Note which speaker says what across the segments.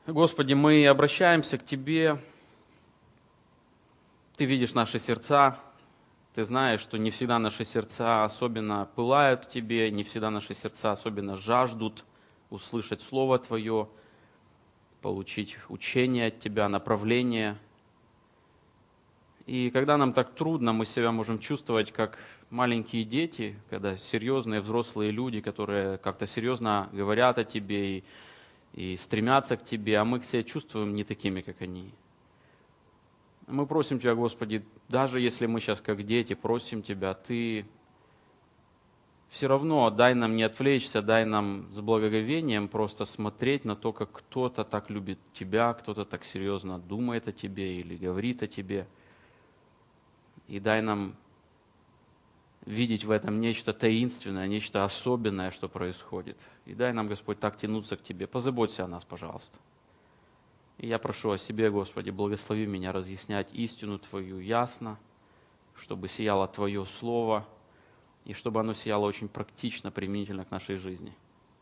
Speaker 1: Господи, мы обращаемся к Тебе. Ты видишь наши сердца. Ты знаешь, что не всегда наши сердца особенно пылают к Тебе, не всегда наши сердца особенно жаждут услышать Слово Твое, получить учение от Тебя, направление. И когда нам так трудно, мы себя можем чувствовать как маленькие дети, когда серьезные взрослые люди, которые как-то серьезно говорят о Тебе и стремятся к Тебе, а мы себя чувствуем не такими, как они. Мы просим Тебя, Господи, даже если мы сейчас как дети просим Тебя, Ты все равно дай нам не отвлечься, дай нам с благоговением просто смотреть на то, как кто-то так любит Тебя, кто-то так серьезно думает о Тебе или говорит о Тебе. И дай нам видеть в этом нечто таинственное, нечто особенное, что происходит. И дай нам, Господь, так тянуться к Тебе. Позаботься о нас, пожалуйста. И я прошу о себе, Господи, благослови меня разъяснять истину Твою ясно, чтобы сияло Твое Слово, и чтобы оно сияло очень практично, применительно к нашей жизни.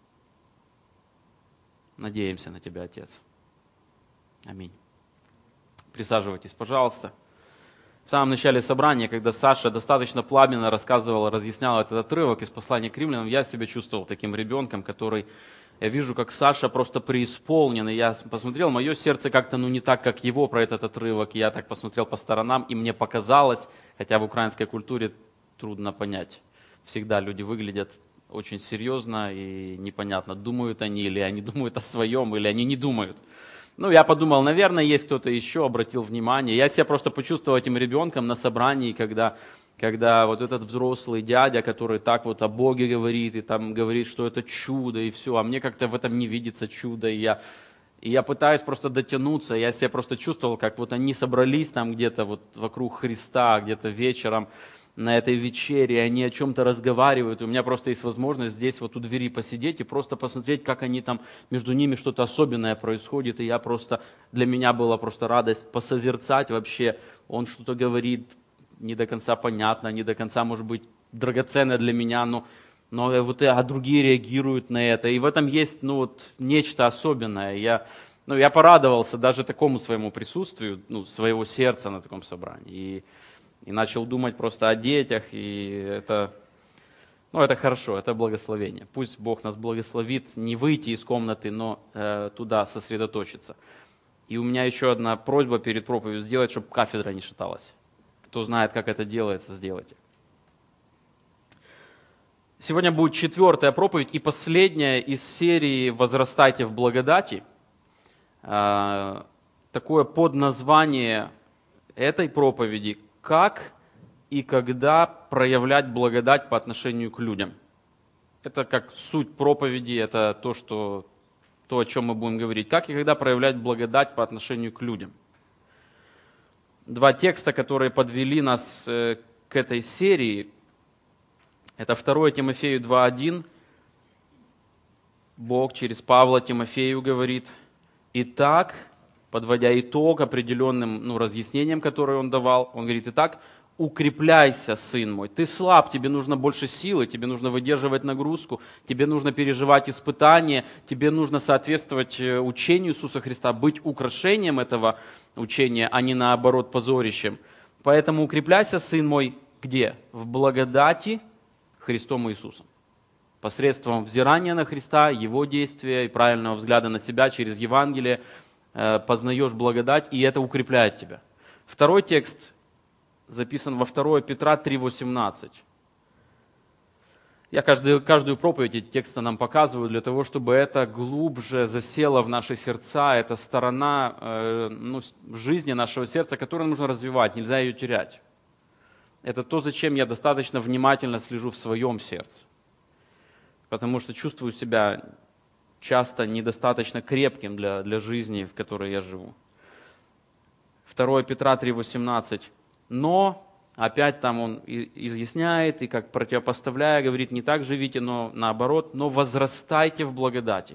Speaker 1: Надеемся на Тебя, Отец. Аминь. Присаживайтесь, пожалуйста. В самом начале собрания, когда Саша достаточно пламенно рассказывал, разъяснял этот отрывок из послания к римлянам, я себя чувствовал таким ребенком, который... Я вижу, как Саша просто преисполнен, и я посмотрел, мое сердце как-то не так, как его про этот отрывок, и я так посмотрел по сторонам, и мне показалось, хотя в украинской культуре трудно понять, всегда люди выглядят очень серьезно и непонятно, думают они, или они думают о своем, или они не думают. Я подумал, наверное, есть кто-то еще, обратил внимание. Я себя просто почувствовал этим ребенком на собрании, когда вот этот взрослый дядя, который так вот о Боге говорит, и там говорит, что это чудо, и все, а мне как-то в этом не видится чудо, и я пытаюсь просто дотянуться, я себя просто чувствовал, как вот они собрались там где-то вот вокруг Христа, где-то вечером на этой вечере, и они о чем-то разговаривают, и у меня просто есть возможность здесь вот у двери посидеть и просто посмотреть, как они там, между ними что-то особенное происходит, и для меня была просто радость посозерцать вообще, он что-то говорит, не до конца понятно, не до конца, может быть, драгоценно для меня, а другие реагируют на это. И в этом есть нечто особенное. Я порадовался даже такому своему присутствию, своего сердца на таком собрании. И начал думать просто о детях, и это хорошо, это благословение. Пусть Бог нас благословит не выйти из комнаты, но туда сосредоточиться. И у меня еще одна просьба перед проповедью сделать, чтобы кафедра не шаталась. Кто знает, как это делается, сделайте. Сегодня будет 4-я проповедь и последняя из серии «Возрастайте в благодати». Такое подназвание этой проповеди «Как и когда проявлять благодать по отношению к людям». Это как суть проповеди, это то, о чем мы будем говорить. Как и когда проявлять благодать по отношению к людям. 2 текста, которые подвели нас к этой серии, это 2 Тимофею 2:1. Бог через Павла Тимофею говорит: «Итак», подводя итог определенным разъяснениям, которые он давал, он говорит: «Итак, укрепляйся, сын мой, ты слаб, тебе нужно больше силы, тебе нужно выдерживать нагрузку, тебе нужно переживать испытания, тебе нужно соответствовать учению Иисуса Христа, быть украшением этого учения, а не наоборот позорищем. Поэтому укрепляйся, сын мой, где? В благодати Христом Иисусом». Посредством взирания на Христа, Его действия и правильного взгляда на себя через Евангелие познаешь благодать, и это укрепляет тебя. 2 текст записан во 2 Петра 3:18. Я каждую проповедь эти тексты нам показываю для того, чтобы это глубже засело в наши сердца, эта сторона жизни нашего сердца, которую нужно развивать, нельзя ее терять. Это то, зачем я достаточно внимательно слежу в своем сердце. Потому что чувствую себя часто недостаточно крепким для жизни, в которой я живу. 2 Петра 3:18. Но, опять там он изъясняет, и как противопоставляя, говорит, не так живите, но наоборот, но возрастайте в благодати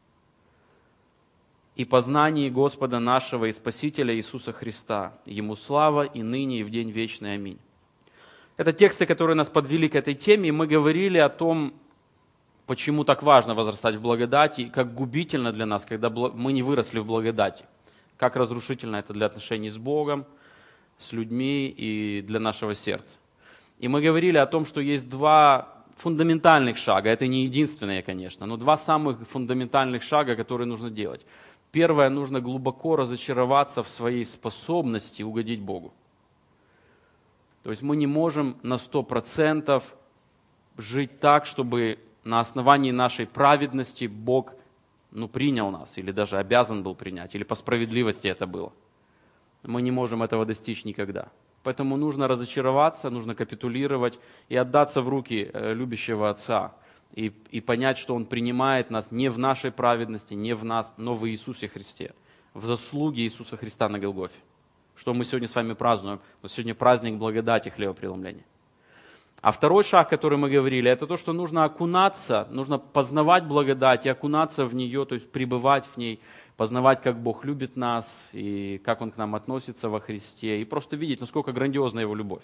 Speaker 1: и познании Господа нашего и Спасителя Иисуса Христа. Ему слава и ныне, и в день вечный. Аминь. Это тексты, которые нас подвели к этой теме, и мы говорили о том, почему так важно возрастать в благодати, и как губительно для нас, когда мы не выросли в благодати, как разрушительно это для отношений с Богом, с людьми и для нашего сердца. И мы говорили о том, что есть два фундаментальных шага, это не единственные, конечно, но два самых фундаментальных шага, которые нужно делать. Первое, нужно глубоко разочароваться в своей способности угодить Богу. То есть мы не можем на 100% жить так, чтобы на основании нашей праведности Бог принял нас, или даже обязан был принять, или по справедливости это было. Мы не можем этого достичь никогда. Поэтому нужно разочароваться, нужно капитулировать и отдаться в руки любящего Отца. И понять, что Он принимает нас не в нашей праведности, не в нас, но в Иисусе Христе. В заслуге Иисуса Христа на Голгофе. Что мы сегодня с вами празднуем. Но сегодня праздник благодати хлебопреломления. А второй шаг, который мы говорили, это то, что нужно окунаться, нужно познавать благодать и окунаться в нее, то есть пребывать в ней, познавать, как Бог любит нас и как Он к нам относится во Христе, и просто видеть, насколько грандиозна Его любовь.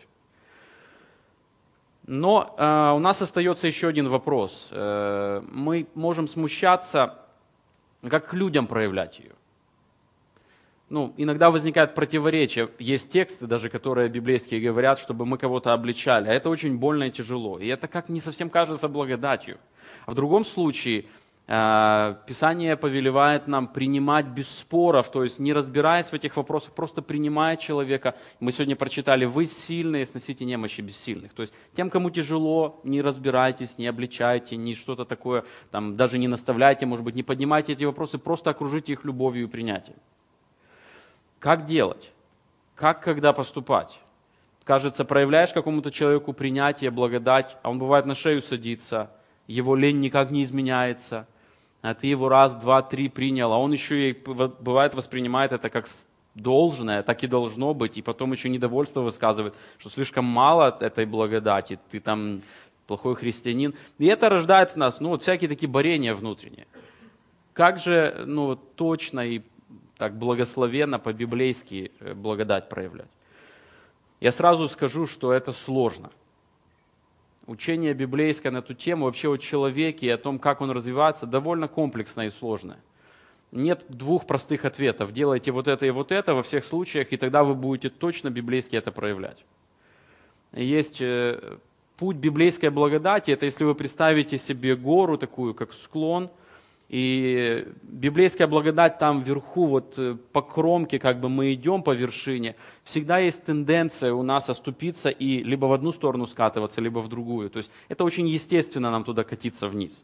Speaker 1: Но у нас остается еще один вопрос. Мы можем смущаться, как к людям проявлять ее. Иногда возникает противоречие. Есть тексты даже, которые библейские говорят, чтобы мы кого-то обличали. А это очень больно и тяжело. И это как не совсем кажется благодатью. А в другом случае Писание повелевает нам принимать без споров, то есть не разбираясь в этих вопросах, просто принимая человека. Мы сегодня прочитали: «Вы сильные, сносите немощи бессильных». То есть тем, кому тяжело, не разбирайтесь, не обличайте, не что-то такое, даже не наставляйте, может быть, не поднимайте эти вопросы, просто окружите их любовью и принятием. Как делать? Как, когда поступать? Кажется, проявляешь какому-то человеку принятие, благодать, а он бывает на шею садится, его лень никак не изменяется, а ты его раз, два, три принял, а он еще и бывает воспринимает это как должное, так и должно быть, и потом еще недовольство высказывает, что слишком мало этой благодати, ты там плохой христианин. И это рождает в нас всякие такие борения внутренние. Как же точно и так благословенно по-библейски благодать проявлять? Я сразу скажу, что это сложно. Учение библейское на эту тему, вообще о человеке и о том, как он развивается, довольно комплексное и сложное. Нет двух простых ответов. Делайте вот это и вот это во всех случаях, и тогда вы будете точно библейски это проявлять. Есть путь библейской благодати, это если вы представите себе гору такую, как склон, и библейская благодать там вверху, по кромке мы идем по вершине, всегда есть тенденция у нас оступиться и либо в одну сторону скатываться, либо в другую. То есть это очень естественно нам туда катиться вниз.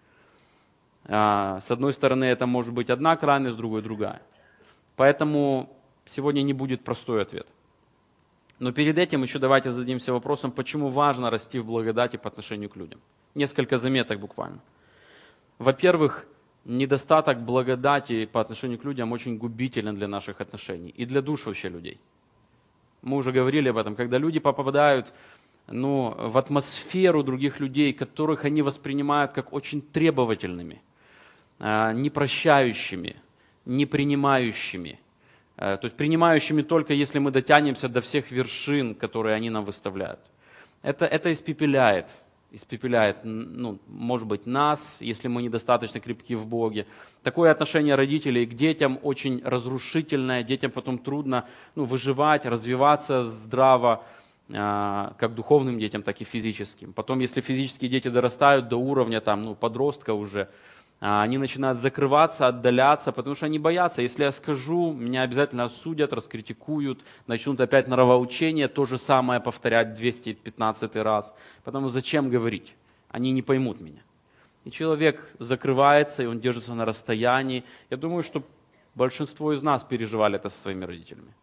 Speaker 1: С одной стороны это может быть одна крайность, с другой другая. Поэтому сегодня не будет простой ответ. Но перед этим еще давайте зададимся вопросом, почему важно расти в благодати по отношению к людям. Несколько заметок буквально. Во-первых, недостаток благодати по отношению к людям очень губителен для наших отношений и для душ вообще людей. Мы уже говорили об этом, когда люди попадают в атмосферу других людей, которых они воспринимают как очень требовательными, непрощающими, непринимающими. То есть принимающими только если мы дотянемся до всех вершин, которые они нам выставляют. Это испепеляет, может быть, нас, если мы недостаточно крепки в Боге. Такое отношение родителей к детям очень разрушительное, детям потом трудно выживать, развиваться здраво, как духовным детям, так и физическим. Потом, если физические дети дорастают до уровня подростка уже, они начинают закрываться, отдаляться, потому что они боятся. Если я скажу, меня обязательно осудят, раскритикуют, начнут опять нравоучение, то же самое повторять 215 раз. Потому зачем говорить? Они не поймут меня. И человек закрывается, и он держится на расстоянии. Я думаю, что большинство из нас переживали это со своими родителями.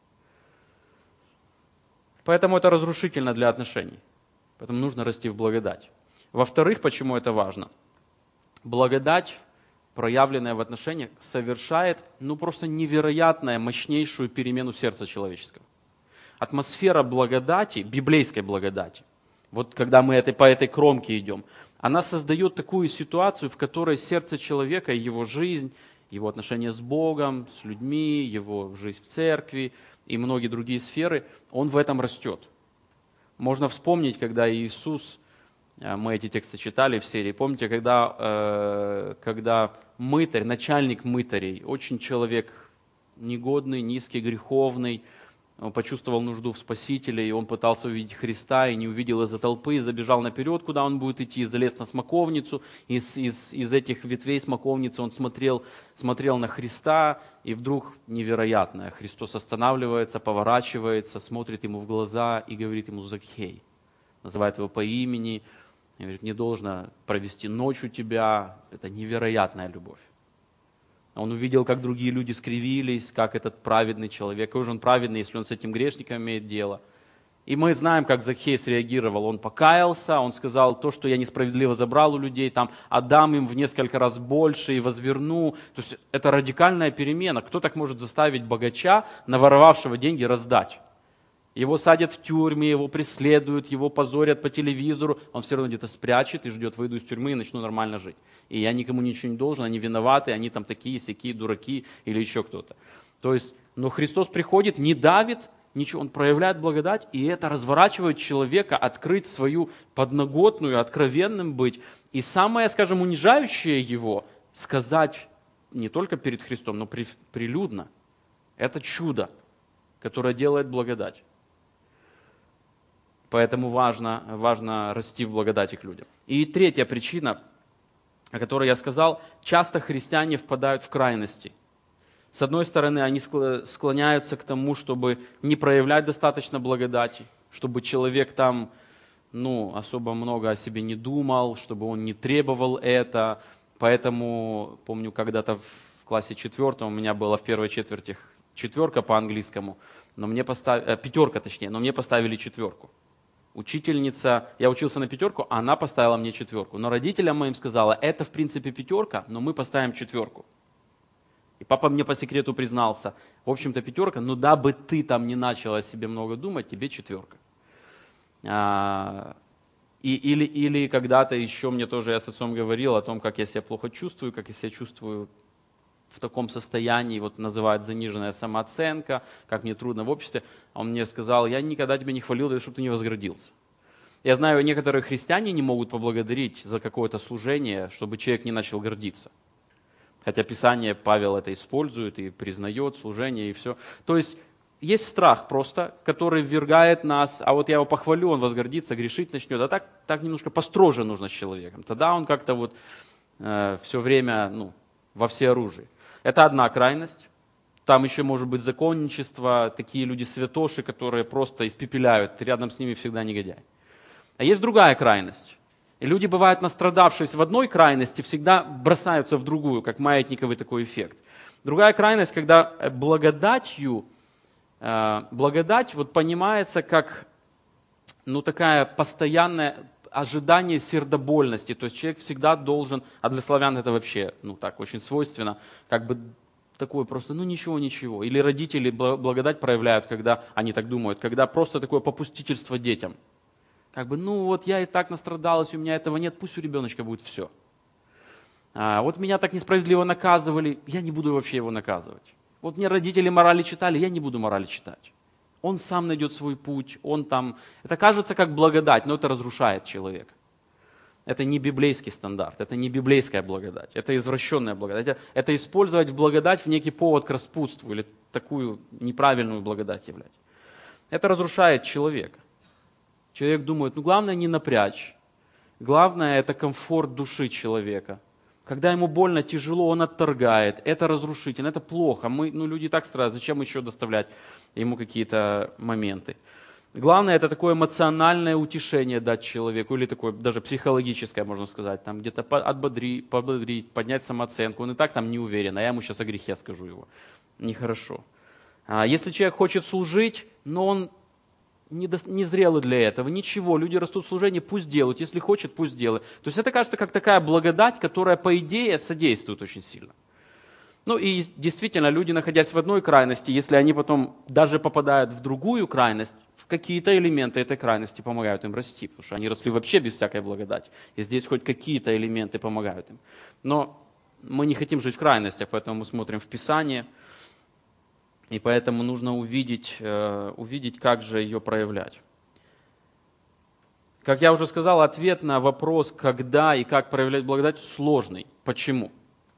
Speaker 1: Поэтому это разрушительно для отношений. Поэтому нужно расти в благодать. Во-вторых, почему это важно? Благодать, проявленная в отношениях, совершает просто невероятную, мощнейшую перемену сердца человеческого. Атмосфера благодати, библейской благодати, когда мы по этой кромке идем, она создает такую ситуацию, в которой сердце человека, его жизнь, его отношения с Богом, с людьми, его жизнь в церкви и многие другие сферы, он в этом растет. Можно вспомнить, когда Иисус Мы эти тексты читали в серии. Помните, когда мытарь, начальник мытарей, очень человек негодный, низкий, греховный, он почувствовал нужду в Спасителе, и он пытался увидеть Христа, и не увидел из-за толпы, и забежал наперед, куда он будет идти, залез на смоковницу, из этих ветвей смоковницы он смотрел на Христа, и вдруг невероятное, Христос останавливается, поворачивается, смотрит ему в глаза и говорит ему: «Закхей», называет его по имени, и говорит: «Не должно провести ночь у тебя». Это невероятная любовь. Он увидел, как другие люди скривились, как этот праведный человек. Какой же он праведный, если он с этим грешником имеет дело? И мы знаем, как Закхей среагировал. Он покаялся, он сказал: то, что я несправедливо забрал у людей, там, отдам им в несколько раз больше и возверну. То есть это радикальная перемена. Кто так может заставить богача, наворовавшего деньги, раздать? Его садят в тюрьме, его преследуют, его позорят по телевизору. Он все равно где-то спрячет и ждет: выйду из тюрьмы и начну нормально жить. И я никому ничего не должен, они виноваты, они там такие-сякие дураки или еще кто-то. То есть, но Христос приходит, не давит, ничего, Он проявляет благодать, и это разворачивает человека открыть свою подноготную, откровенным быть. И самое, скажем, унижающее его сказать не только перед Христом, но прилюдно. Это чудо, которое делает благодать. Поэтому важно расти в благодати к людям. И третья причина, о которой я сказал: часто христиане впадают в крайности. С одной стороны, они склоняются к тому, чтобы не проявлять достаточно благодати, чтобы человек там особо много о себе не думал, чтобы он не требовал это. Поэтому, помню, когда-то в классе 4 у меня было в первой четверти 4 по английскому, но мне поставили, 5, точнее, но мне поставили 4. Учительница, я учился на 5, а она поставила мне 4. Но родителям моим сказала: это в принципе 5, но мы поставим 4. И папа мне по секрету признался: в общем-то 5, но дабы ты там не начал о себе много думать, тебе 4. Или когда-то еще мне тоже, я с отцом говорил о том, как я себя плохо чувствую, как я себя чувствую в таком состоянии, вот называют заниженная самооценка, как мне трудно в обществе. Он мне сказал: я никогда тебя не хвалил, даже чтобы ты не возгордился. Я знаю, некоторые христиане не могут поблагодарить за какое-то служение, чтобы человек не начал гордиться. Хотя Писание, Павел это использует и признает служение и все. То есть страх просто, который ввергает нас, а вот я его похвалю, он возгордится, грешить начнет. А так немножко построже нужно с человеком. Тогда он как-то вот все время во всеоружии. Это одна крайность. Там еще может быть законничество, такие люди святоши, которые просто испепеляют, рядом с ними всегда негодяй. А есть другая крайность. И люди, бывают, настрадавшись в одной крайности, всегда бросаются в другую, как маятниковый такой эффект. Другая крайность, когда благодать вот понимается как такая постоянная ожидание сердобольности, то есть человек всегда должен, а для славян это вообще, так, очень свойственно, как бы такое просто, ничего. Или родители благодать проявляют, когда они так думают, когда просто такое попустительство детям. Как бы, вот я и так настрадалась, у меня этого нет, пусть у ребеночка будет все. Вот меня так несправедливо наказывали, я не буду вообще его наказывать. Вот мне родители морали читали, я не буду морали читать. Он сам найдет свой путь, он там... Это кажется как благодать, но это разрушает человека. Это не библейский стандарт, это не библейская благодать, это извращенная благодать. Это использовать благодать в некий повод к распутству или такую неправильную благодать являть. Это разрушает человека. Человек думает, главное не напрячь, главное это комфорт души человека. Когда ему больно, тяжело, он отторгает. Это разрушительно, это плохо. Люди так страдают, зачем еще доставлять ему какие-то моменты? Главное, это такое эмоциональное утешение дать человеку, или такое даже психологическое, можно сказать, там где-то подбодрить, поднять самооценку. Он и так там не уверен, а я ему сейчас о грехе скажу его. Нехорошо. Если человек хочет служить, но он не зрелый для этого, ничего, люди растут в служении, пусть делают, если хочет, пусть делают. То есть это кажется как такая благодать, которая, по идее, содействует очень сильно. И действительно, люди, находясь в одной крайности, если они потом даже попадают в другую крайность, в какие-то элементы этой крайности помогают им расти, потому что они росли вообще без всякой благодати, и здесь хоть какие-то элементы помогают им. Но мы не хотим жить в крайностях, поэтому мы смотрим в Писание, и поэтому нужно увидеть, как же ее проявлять. Как я уже сказал, ответ на вопрос, когда и как проявлять благодать, сложный. Почему?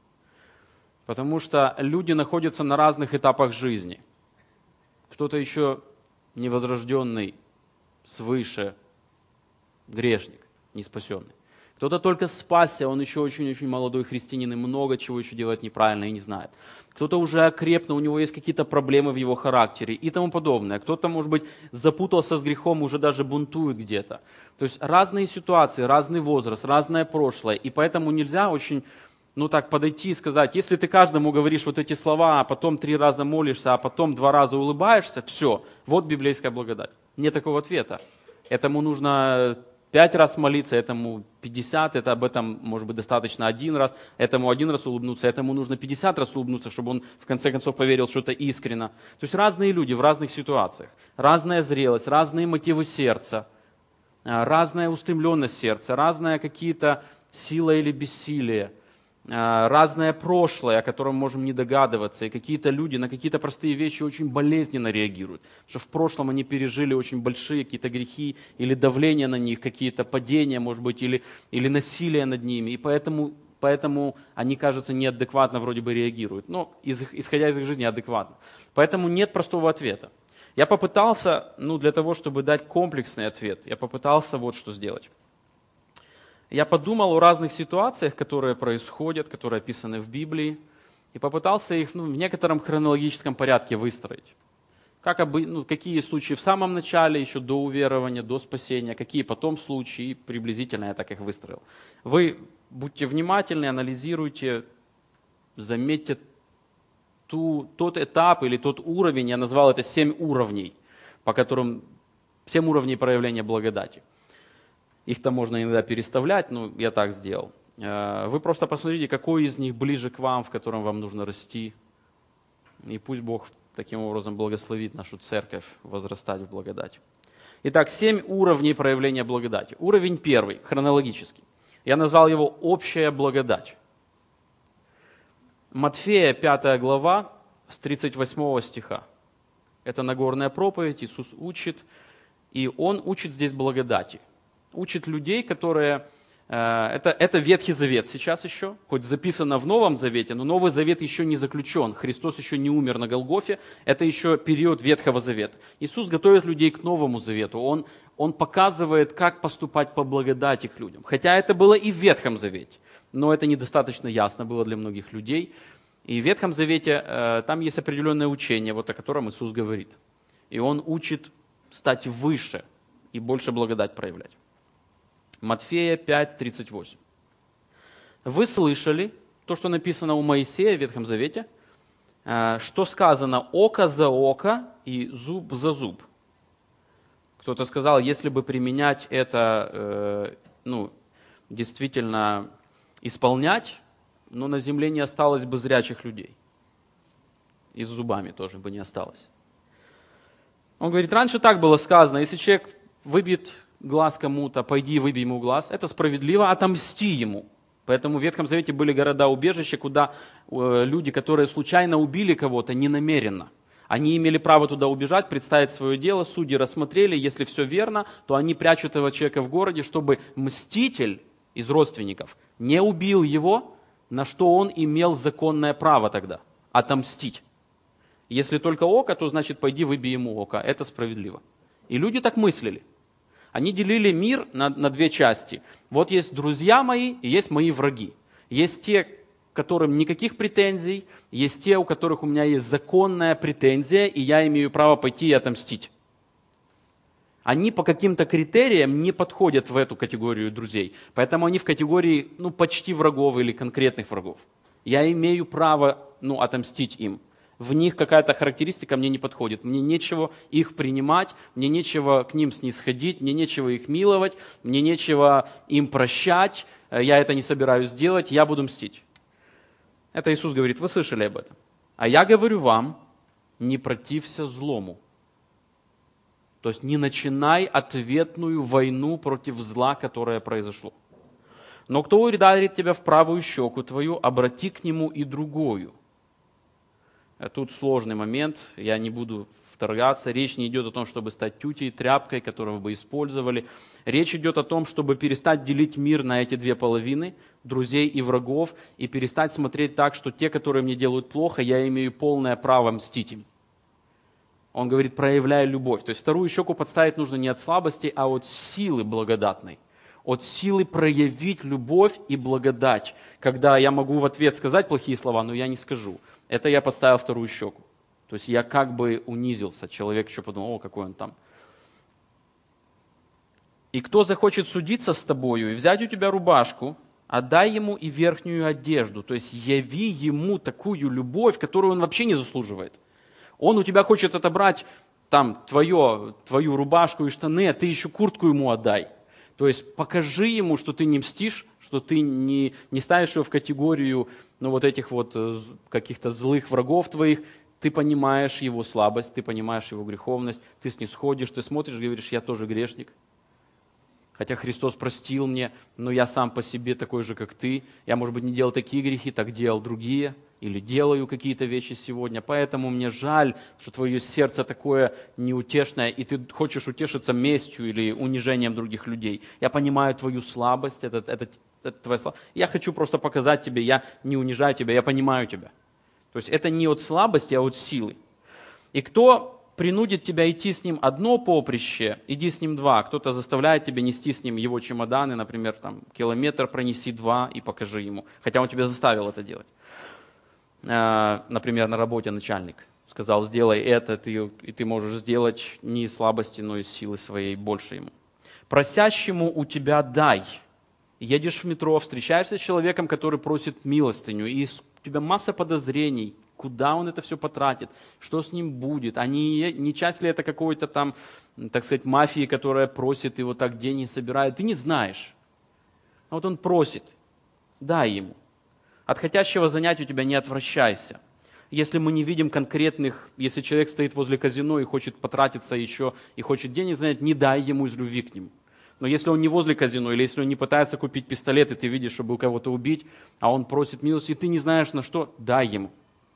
Speaker 1: Потому что люди находятся на разных этапах жизни. Кто-то еще невозрожденный, свыше, грешник, не спасенный. Кто-то только спасся, он еще очень-очень молодой христианин и много чего еще делает неправильно и не знает. Кто-то уже окреп, но у него есть какие-то проблемы в его характере и тому подобное. Кто-то, может быть, запутался с грехом и уже даже бунтует где-то. То есть разные ситуации, разный возраст, разное прошлое. И поэтому нельзя очень, так подойти и сказать, если ты каждому говоришь вот эти слова, а потом 3 раза молишься, а потом 2 раза улыбаешься, все, вот библейская благодать. Нет такого ответа. Этому нужно 5 раз молиться, этому 50, это об этом может быть достаточно 1 раз, этому 1 раз улыбнуться, этому нужно 50 раз улыбнуться, чтобы он в конце концов поверил, что это искренно. То есть разные люди в разных ситуациях, разная зрелость, разные мотивы сердца, разная устремленность сердца, разная какие-то сила или бессилие, разное прошлое, о котором можем не догадываться, и какие-то люди на какие-то простые вещи очень болезненно реагируют, что в прошлом они пережили очень большие какие-то грехи, или давление на них, какие-то падения, может быть, или насилие над ними, и поэтому они, кажется, неадекватно вроде бы реагируют, но исходя из их жизни адекватно. Поэтому нет простого ответа. Я попытался, для того, чтобы дать комплексный ответ, я попытался вот что сделать. Я подумал о разных ситуациях, которые происходят, которые описаны в Библии, и попытался их в некотором хронологическом порядке выстроить. Какие случаи в самом начале, еще до уверования, до спасения, какие потом случаи, и приблизительно я так их выстроил. Вы будьте внимательны, анализируйте, заметьте тот этап или тот уровень, я назвал это 7 уровней, по которым 7 уровней проявления благодати. Их-то можно иногда переставлять, я так сделал. Вы просто посмотрите, какой из них ближе к вам, в котором вам нужно расти. И пусть Бог таким образом благословит нашу церковь возрастать в благодати. Итак, 7 уровней проявления благодати. Уровень 1, хронологический. Я назвал его «Общая благодать». Матфея, 5 глава, с 38 стиха. Это Нагорная проповедь, Иисус учит, и Он учит здесь благодати. Учит людей, которые... Это Ветхий Завет сейчас еще, хоть записано в Новом Завете, но Новый Завет еще не заключен. Христос еще не умер на Голгофе. Это еще период Ветхого Завета. Иисус готовит людей к Новому Завету. Он показывает, как поступать по благодати к людям. Хотя это было и в Ветхом Завете, но это недостаточно ясно было для многих людей. И в Ветхом Завете там есть определенное учение, вот о котором Иисус говорит. И Он учит стать выше и больше благодать проявлять. Матфея 5:38. Вы слышали то, что написано у Моисея в Ветхом Завете, что сказано око за око и зуб за зуб. Кто-то сказал, если бы применять это, действительно исполнять, но на земле не осталось бы зрячих людей. И с зубами тоже бы не осталось. Он говорит, раньше так было сказано, если человек выбьет глаз кому-то, пойди выбей ему глаз, это справедливо, отомсти ему. Поэтому в Ветхом Завете были города-убежища, куда люди, которые случайно убили кого-то, ненамеренно. Они имели право туда убежать, представить свое дело, судьи рассмотрели, если все верно, то они прячут этого человека в городе, чтобы мститель из родственников не убил его, на что он имел законное право тогда – отомстить. Если только око, то значит пойди выбей ему око, это справедливо. И люди так мыслили. Они делили мир на 2 части. Вот есть друзья мои и есть мои враги. Есть те, к которым никаких претензий, есть те, у которых у меня есть законная претензия, и я имею право пойти и отомстить. Они по каким-то критериям не подходят в эту категорию друзей. Поэтому они в категории почти врагов или конкретных врагов. Я имею право отомстить им. В них какая-то характеристика мне не подходит. Мне нечего их принимать, мне нечего к ним снисходить, мне нечего их миловать, мне нечего им прощать, я это не собираюсь делать, я буду мстить. Это Иисус говорит, вы слышали об этом. А я говорю вам, не протився злому. То есть не начинай ответную войну против зла, которое произошло. Но кто ударит тебя в правую щеку твою, обрати к нему и другую. Тут сложный момент, я не буду вторгаться. Речь не идет о том, чтобы стать тютей, тряпкой, которую вы использовали. Речь идет о том, чтобы перестать делить мир на эти две половины, друзей и врагов, и перестать смотреть так, что те, которые мне делают плохо, я имею полное право мстить им. Он говорит, проявляя любовь. То есть вторую щеку подставить нужно не от слабости, а от силы благодатной. От силы проявить любовь и благодать. Когда я могу в ответ сказать плохие слова, но я не скажу. Это я подставил вторую щеку. То есть я как бы унизился. Человек еще подумал, о, какой он там. И кто захочет судиться с тобою и взять у тебя рубашку, отдай ему и верхнюю одежду. То есть яви ему такую любовь, которую он вообще не заслуживает. Он у тебя хочет отобрать там твою рубашку и штаны, а ты еще куртку ему отдай. То есть покажи ему, что ты не мстишь, что ты не ставишь его в категорию вот этих вот каких-то злых врагов твоих. Ты понимаешь его слабость, ты понимаешь его греховность, ты снисходишь, ты смотришь, говоришь, я тоже грешник. Хотя Христос простил мне, но я сам по себе такой же, как ты. Я, может быть, не делал такие грехи, так делал другие. Или делаю какие-то вещи сегодня. Поэтому мне жаль, что твое сердце такое неутешное, и ты хочешь утешиться местью или унижением других людей. Я понимаю твою слабость, это твоя слабость. Я хочу просто показать тебе, я не унижаю тебя, я понимаю тебя. То есть это не от слабости, а от силы. И кто принудит тебя идти с ним одно поприще, иди с ним два. Кто-то заставляет тебя нести с ним его чемоданы, например, там, километр пронеси 2 и покажи ему. Хотя он тебя заставил это делать. Например, на работе начальник сказал, сделай это, и ты можешь сделать не из слабости, но из силы своей больше ему. Просящему у тебя дай. Едешь в метро, встречаешься с человеком, который просит милостыню, и у тебя масса подозрений, куда он это все потратит, что с ним будет, а не часть ли это какой-то там, так сказать, мафии, которая просит и вот так деньги собирает, ты не знаешь. А вот он просит, дай ему. От хотящего занять у тебя не отвращайся. Если мы не видим конкретных, если человек стоит возле казино и хочет потратиться еще, и хочет денег занять, не дай ему из любви к нему. Но если он не возле казино, или если он не пытается купить пистолет, и ты видишь, чтобы кого-то убить, а он просит милости, и ты не знаешь на что, дай ему.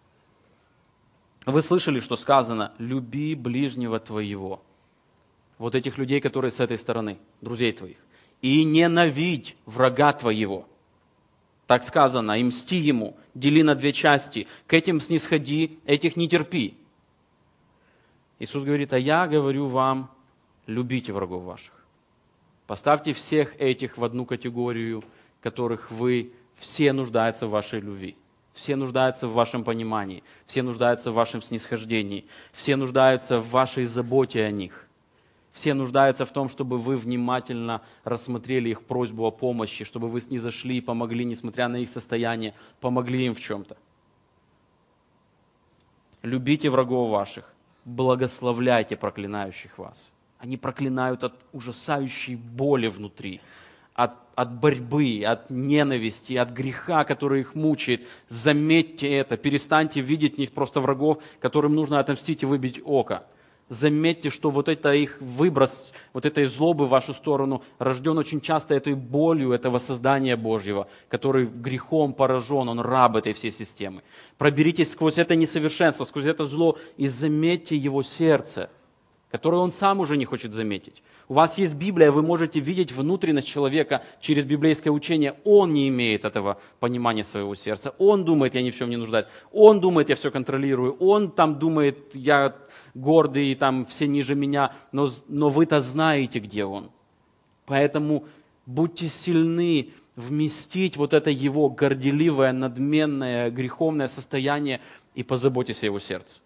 Speaker 1: Вы слышали, что сказано, люби ближнего твоего. Вот этих людей, которые с этой стороны, друзей твоих. И ненавидь врага твоего. Так сказано, и мсти ему, дели на 2 части, к этим снисходи, этих не терпи. Иисус говорит, а я говорю вам, любите врагов ваших. Поставьте всех этих в одну категорию, которых вы все нуждаются в вашей любви. Все нуждаются в вашем понимании, все нуждаются в вашем снисхождении, все нуждаются в вашей заботе о них. Все нуждаются в том, чтобы вы внимательно рассмотрели их просьбу о помощи, чтобы вы снизошли и помогли, несмотря на их состояние, помогли им в чем-то. Любите врагов ваших, благословляйте проклинающих вас. Они проклинают от ужасающей боли внутри, от борьбы, от ненависти, от греха, который их мучает. Заметьте это, перестаньте видеть в них просто врагов, которым нужно отомстить и выбить око. Заметьте, что вот это их выброс, вот этой злобы в вашу сторону рожден очень часто этой болью этого создания Божьего, который грехом поражен, он раб этой всей системы. Проберитесь сквозь это несовершенство, сквозь это зло и заметьте его сердце, которое он сам уже не хочет заметить. У вас есть Библия, вы можете видеть внутренность человека через библейское учение. Он не имеет этого понимания своего сердца. Он думает, я ни в чем не нуждаюсь. Он думает, я все контролирую. Он там думает, я гордый, и там все ниже меня. Но вы-то знаете, где он. Поэтому будьте сильны вместить вот это его горделивое, надменное, греховное состояние и позаботьтесь о его сердце.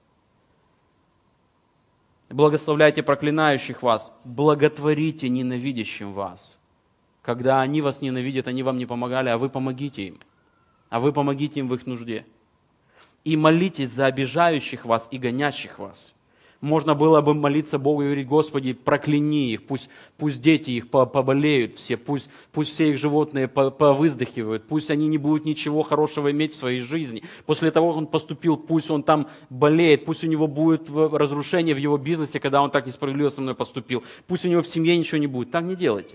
Speaker 1: Благословляйте проклинающих вас, благотворите ненавидящим вас. Когда они вас ненавидят, они вам не помогали, а вы помогите им. А вы помогите им в их нужде. И молитесь за обижающих вас и гонящих вас. Можно было бы молиться Богу и говорить, Господи, прокляни их, пусть дети их поболеют все, пусть все их животные повыздохивают, пусть они не будут ничего хорошего иметь в своей жизни. После того, как он поступил, пусть он там болеет, пусть у него будет разрушение в его бизнесе, когда он так несправедливо со мной поступил, пусть у него в семье ничего не будет. Так не делайте.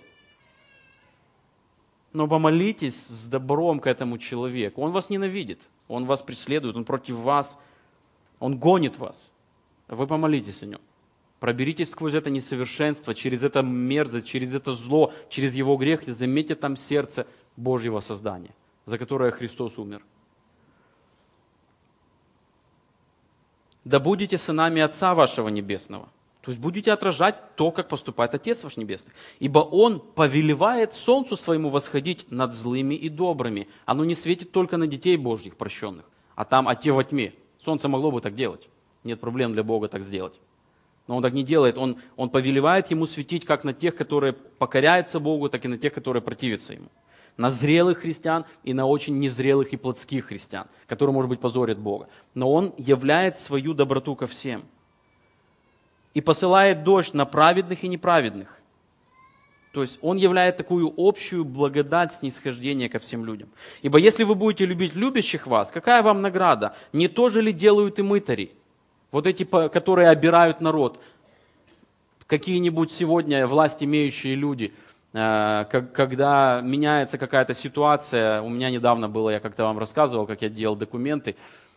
Speaker 1: Но помолитесь с добром к этому человеку. Он вас ненавидит, он вас преследует, он против вас. Он гонит вас. Вы помолитесь о нем. Проберитесь сквозь это несовершенство, через это мерзость, через это зло, через его грех, и заметьте там сердце Божьего создания, за которое Христос умер. Да будете сынами Отца вашего Небесного. То есть будете отражать то, как поступает Отец ваш Небесный. Ибо Он повелевает солнцу своему восходить над злыми и добрыми. Оно не светит только на детей Божьих прощенных, а те во тьме. Солнце могло бы так делать. Нет проблем для Бога так сделать. Но Он так не делает. Он повелевает ему светить как на тех, которые покоряются Богу, так и на тех, которые противятся Ему. На зрелых христиан и на очень незрелых и плотских христиан, которые, может быть, позорят Бога. Но Он являет свою доброту ко всем. И посылает дождь на праведных и неправедных. То есть Он являет такую общую благодать снисхождения ко всем людям. Ибо если вы будете любить любящих вас, какая вам награда? Не то же ли делают и мытари? Вот эти, которые обирают народ. Какие-нибудь сегодня власть имеющие люди, когда меняется какая-то ситуация, у меня недавно было, я как-то вам рассказывал, как я делал документы,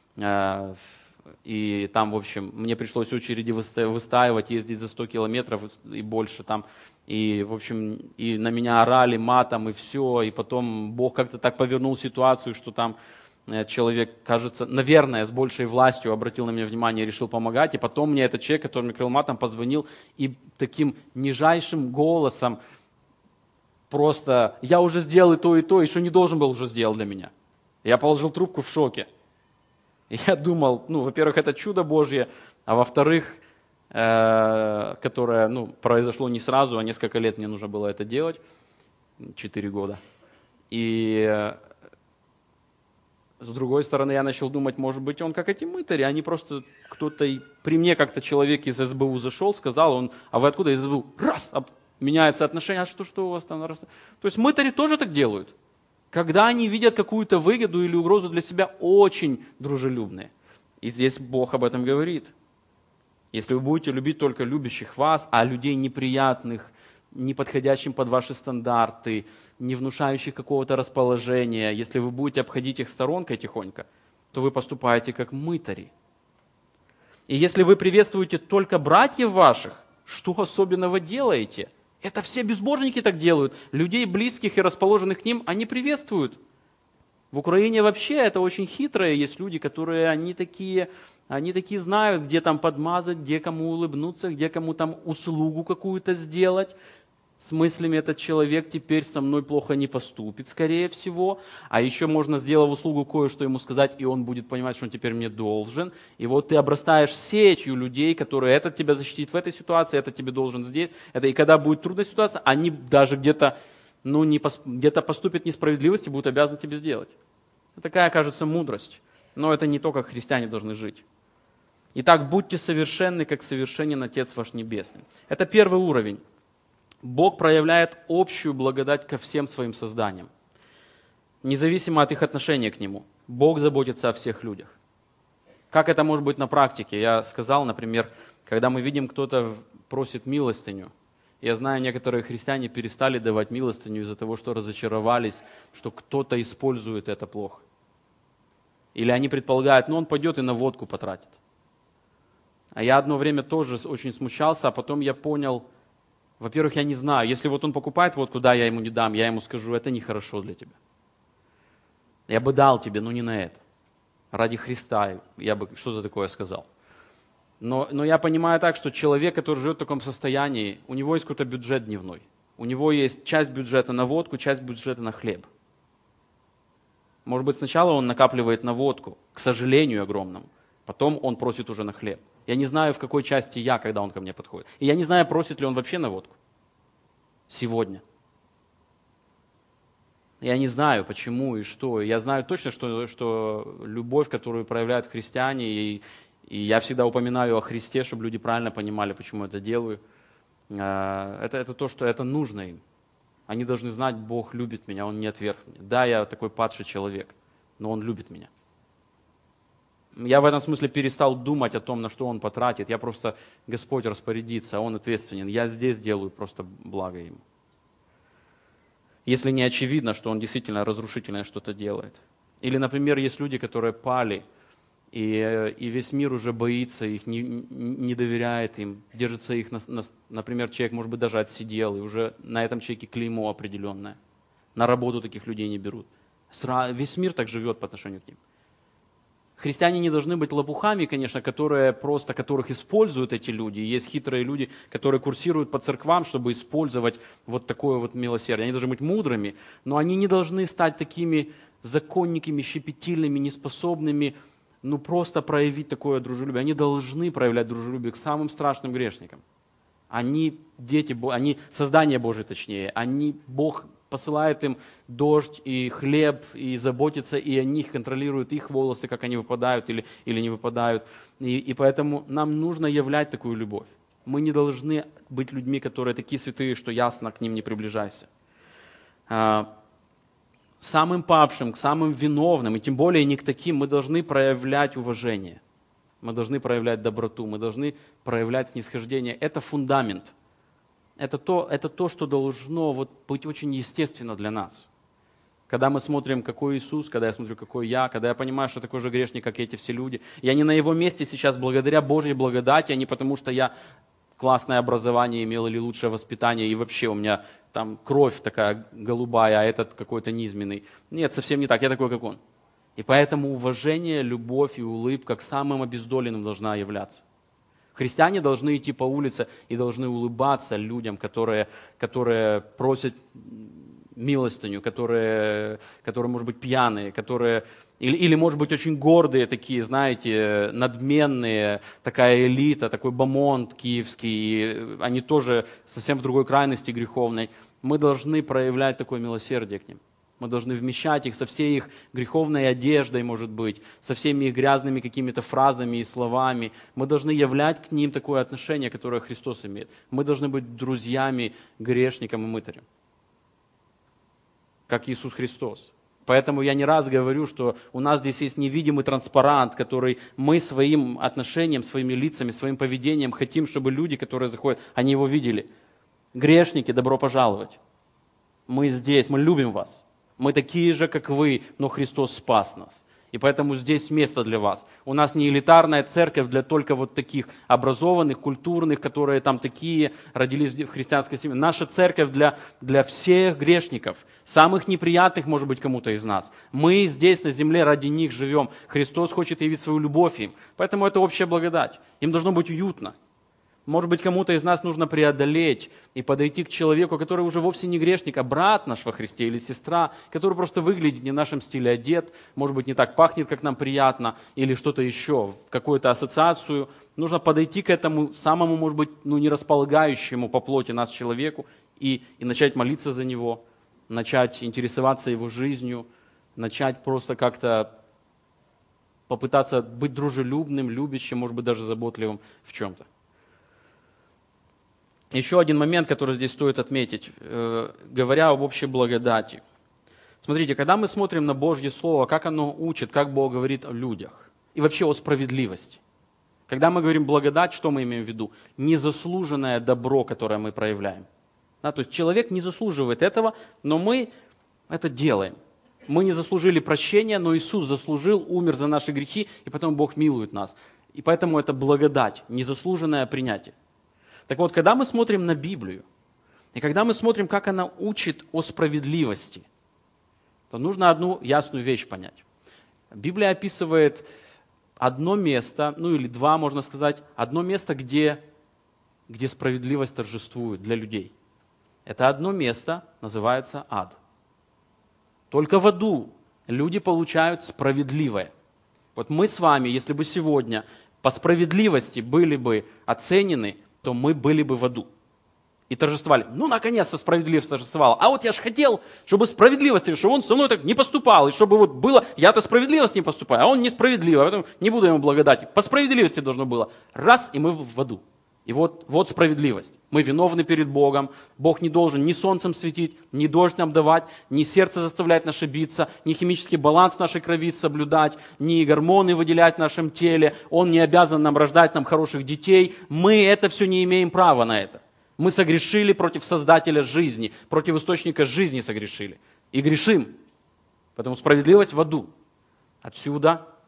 Speaker 1: и там, в общем, мне пришлось очереди выстаивать, ездить за 100 километров и больше там, и, в общем, и на меня орали матом, и все, и потом Бог как-то так повернул ситуацию, что там человек, кажется, наверное, с большей властью обратил на меня внимание и решил помогать, и потом мне этот человек, который мне крыл матом, позвонил и таким нижайшим голосом просто, я уже сделал и то, и что не должен был уже сделать для меня. Я положил трубку в шоке. И я думал, во-первых, это чудо Божье, а во-вторых, которое, произошло не сразу, а несколько лет мне нужно было это делать, 4 года. И с другой стороны, я начал думать, может быть, он как эти мытари, они просто кто-то, при мне как-то человек из СБУ зашел, сказал, а вы откуда из СБУ? Раз, меняется отношение, а что у вас там? То есть мытари тоже так делают. Когда они видят какую-то выгоду или угрозу для себя, очень дружелюбные. И здесь Бог об этом говорит. Если вы будете любить только любящих вас, а людей неприятных, не подходящим под ваши стандарты, не внушающих какого-то расположения, если вы будете обходить их сторонкой тихонько, то вы поступаете как мытари. И если вы приветствуете только братьев ваших, что особенного делаете? Это все безбожники так делают. Людей близких и расположенных к ним они приветствуют. В Украине вообще это очень хитрые есть люди, которые они такие знают, где там подмазать, где кому улыбнуться, где кому там услугу какую-то сделать. С мыслями этот человек теперь со мной плохо не поступит, скорее всего. А еще можно, сделав услугу, кое-что ему сказать, и он будет понимать, что он теперь мне должен. И вот ты обрастаешь сетью людей, которые этот тебя защитит в этой ситуации, этот тебе должен здесь. И когда будет трудная ситуация, они даже где-то поступят несправедливость и будут обязаны тебе сделать. Это такая, кажется, мудрость. Но это не то, как христиане должны жить. Итак, будьте совершенны, как совершенен Отец ваш Небесный. Это первый уровень. Бог проявляет общую благодать ко всем своим созданиям. Независимо от их отношения к Нему. Бог заботится о всех людях. Как это может быть на практике? Я сказал, например, когда мы видим, кто-то просит милостыню. Я знаю, некоторые христиане перестали давать милостыню из-за того, что разочаровались, что кто-то использует это плохо. Или они предполагают, он пойдет и на водку потратит. А я одно время тоже очень смущался, а потом я понял, во-первых, я не знаю, если вот он покупает водку, да, я ему не дам, я ему скажу, это нехорошо для тебя. Я бы дал тебе, но не на это. Ради Христа я бы что-то такое сказал. Но я понимаю так, что человек, который живет в таком состоянии, у него есть какой-то бюджет дневной. У него есть часть бюджета на водку, часть бюджета на хлеб. Может быть, сначала он накапливает на водку, к сожалению огромному, потом он просит уже на хлеб. Я не знаю, в какой части я, когда он ко мне подходит. И я не знаю, просит ли он вообще на водку сегодня. Я не знаю, почему и что. Я знаю точно, что любовь, которую проявляют христиане, и я всегда упоминаю о Христе, чтобы люди правильно понимали, почему это делаю. Это то, что это нужно им. Они должны знать, Бог любит меня, Он не отверг меня. Да, я такой падший человек, но Он любит меня. Я в этом смысле перестал думать о том, на что Он потратит. Я просто, Господь распорядится, Он ответственен. Я здесь делаю просто благо Ему. Если не очевидно, что Он действительно разрушительное что-то делает. Или, например, есть люди, которые пали, И весь мир уже боится их, не доверяет им, держится их, например, человек, может быть, даже отсидел, и уже на этом человеке клеймо определенное. На работу таких людей не берут. Весь мир так живет по отношению к ним. Христиане не должны быть лопухами, конечно, которых используют эти люди. Есть хитрые люди, которые курсируют по церквам, чтобы использовать вот такое вот милосердие. Они должны быть мудрыми, но они не должны стать такими законниками, щепетильными, неспособными, просто проявить такое дружелюбие. Они должны проявлять дружелюбие к самым страшным грешникам. Они дети, они создание Божие точнее, Бог посылает им дождь и хлеб, и заботится, и о них контролирует их волосы, как они выпадают или не выпадают. И поэтому нам нужно являть такую любовь. Мы не должны быть людьми, которые такие святые, что ясно к ним не приближайся. Самым павшим, к самым виновным, и тем более не к таким, мы должны проявлять уважение. Мы должны проявлять доброту, мы должны проявлять снисхождение. Это фундамент. Это то, что должно быть очень естественно для нас. Когда мы смотрим, какой Иисус, когда я смотрю, какой я, когда я понимаю, что такой же грешник, как эти все люди. Я не на Его месте сейчас благодаря Божьей благодати, а не потому, что я классное образование имел или лучшее воспитание, и вообще у меня там кровь такая голубая, а этот какой-то низменный. Нет, совсем не так, я такой, как Он. И поэтому уважение, любовь и улыбка к самым обездоленным должна являться. Христиане должны идти по улице и должны улыбаться людям, которые просят милостыню, которые, может быть, пьяные, или, может быть, очень гордые такие, знаете, надменные, такая элита, такой бомонд киевский, они тоже совсем в другой крайности греховной. Мы должны проявлять такое милосердие к ним. Мы должны вмещать их со всей их греховной одеждой, может быть, со всеми их грязными какими-то фразами и словами. Мы должны являть к ним такое отношение, которое Христос имеет. Мы должны быть друзьями, грешникам и мытарям, как Иисус Христос. Поэтому я не раз говорю, что у нас здесь есть невидимый транспарант, который мы своим отношением, своими лицами, своим поведением хотим, чтобы люди, которые заходят, они его видели. Грешники, добро пожаловать. Мы здесь, мы любим вас. Мы такие же, как вы, но Христос спас нас. И поэтому здесь место для вас. У нас не элитарная церковь для только вот таких образованных, культурных, которые там такие, родились в христианской семье. Наша церковь для всех грешников, самых неприятных, может быть, кому-то из нас. Мы здесь на земле ради них живем. Христос хочет явить свою любовь им. Поэтому это общая благодать. Им должно быть уютно. Может быть, кому-то из нас нужно преодолеть и подойти к человеку, который уже вовсе не грешник, а брат наш во Христе или сестра, который просто выглядит не в нашем стиле одет, может быть, не так пахнет, как нам приятно, или что-то еще, в какую-то ассоциацию. Нужно подойти к этому самому, может быть, не располагающему по плоти нас человеку и начать молиться за него, начать интересоваться его жизнью, начать просто как-то попытаться быть дружелюбным, любящим, может быть, даже заботливым в чем-то. Еще один момент, который здесь стоит отметить, говоря об общей благодати. Смотрите, когда мы смотрим на Божье Слово, как оно учит, как Бог говорит о людях и вообще о справедливости. Когда мы говорим благодать, что мы имеем в виду? Незаслуженное добро, которое мы проявляем. Да, то есть человек не заслуживает этого, но мы это делаем. Мы не заслужили прощения, но Иисус заслужил, умер за наши грехи, и потом Бог милует нас. И поэтому это благодать, незаслуженное принятие. Так вот, когда мы смотрим на Библию, и когда мы смотрим, как она учит о справедливости, то нужно одну ясную вещь понять. Библия описывает одно место, или два, можно сказать, одно место, где справедливость торжествует для людей. Это одно место называется ад. Только в аду люди получают справедливое. Вот мы с вами, если бы сегодня по справедливости были бы оценены, то мы были бы в аду и торжествовали. Наконец-то справедливость торжествовала. А вот я же хотел, чтобы справедливость, чтобы он со мной так не поступал, и чтобы вот было, я-то справедливость не поступаю, а он несправедливый, поэтому не буду ему благодати. По справедливости должно было. Раз, и мы в аду. И вот справедливость. Мы виновны перед Богом. Бог не должен ни солнцем светить, ни дождь нам давать, ни сердце заставлять наше биться, ни химический баланс нашей крови соблюдать, ни гормоны выделять в нашем теле. Он не обязан нам рождать нам хороших детей. Мы это все не имеем права на это. Мы согрешили против Создателя жизни, против источника жизни согрешили. И грешим. Поэтому справедливость в аду. Отсюда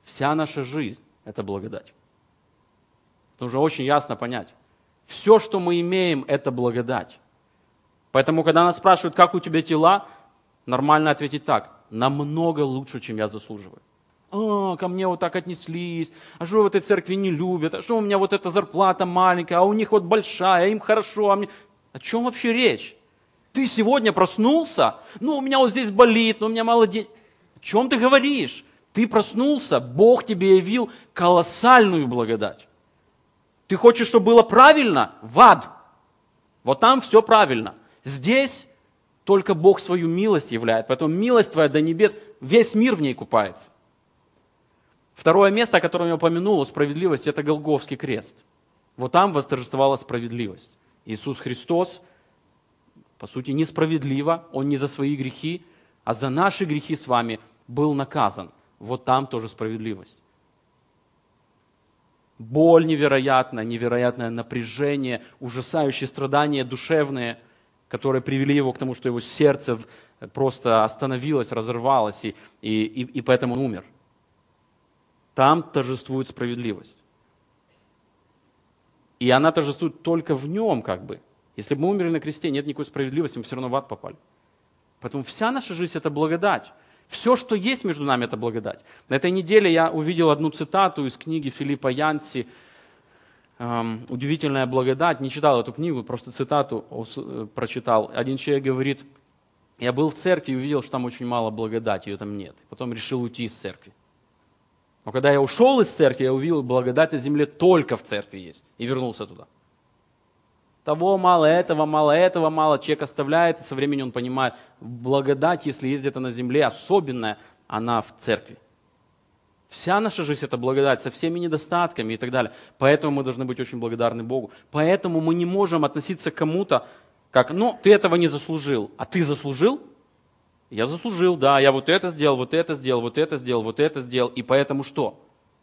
Speaker 1: Вся наша жизнь – это благодать. Это нужно очень ясно понять. Все, что мы имеем, это благодать. Поэтому, когда нас спрашивают, как у тебя дела, нормально ответить так: намного лучше, чем я заслуживаю. Ко мне вот так отнеслись, а что в этой церкви не любят, а что у меня вот эта зарплата маленькая, а у них вот большая, а им хорошо, а мне... О чем вообще речь? Ты сегодня проснулся? У меня вот здесь болит, у меня мало денег. О чем ты говоришь? Ты проснулся, Бог тебе явил колоссальную благодать. Ты хочешь, чтобы было правильно? В ад. Вот там все правильно. Здесь только Бог свою милость являет, поэтому милость твоя до небес, весь мир в ней купается. Второе место, о котором я упомянул, справедливость, это Голгофский крест. Вот там восторжествовала справедливость. Иисус Христос, по сути, несправедливо, Он не за свои грехи, а за наши грехи с вами был наказан. Вот там тоже справедливость. Боль невероятная, невероятное напряжение, ужасающие страдания душевные, которые привели его к тому, что его сердце просто остановилось, разорвалось, и поэтому он умер. Там торжествует справедливость. И она торжествует только в нем, как бы. Если бы мы умерли на кресте, нет никакой справедливости, мы все равно в ад попали. Поэтому вся наша жизнь – это благодать. Все, что есть между нами, это благодать. На этой неделе я увидел одну цитату из книги Филиппа Янси «Удивительная благодать». Не читал эту книгу, просто цитату прочитал. Один человек говорит: я был в церкви и увидел, что там очень мало благодати, ее там нет. Потом решил уйти из церкви. Но когда я ушел из церкви, я увидел, благодать на земле только в церкви есть. И вернулся туда. Того мало, этого мало. Человек оставляет, и со временем он понимает, благодать, если есть где-то на земле, особенная, она в церкви. Вся наша жизнь – это благодать, со всеми недостатками и так далее. Поэтому мы должны быть очень благодарны Богу. Поэтому мы не можем относиться к кому-то как: ты этого не заслужил. А ты заслужил? Я заслужил, да, я вот это сделал, вот это сделал, вот это сделал, вот это сделал, и поэтому что?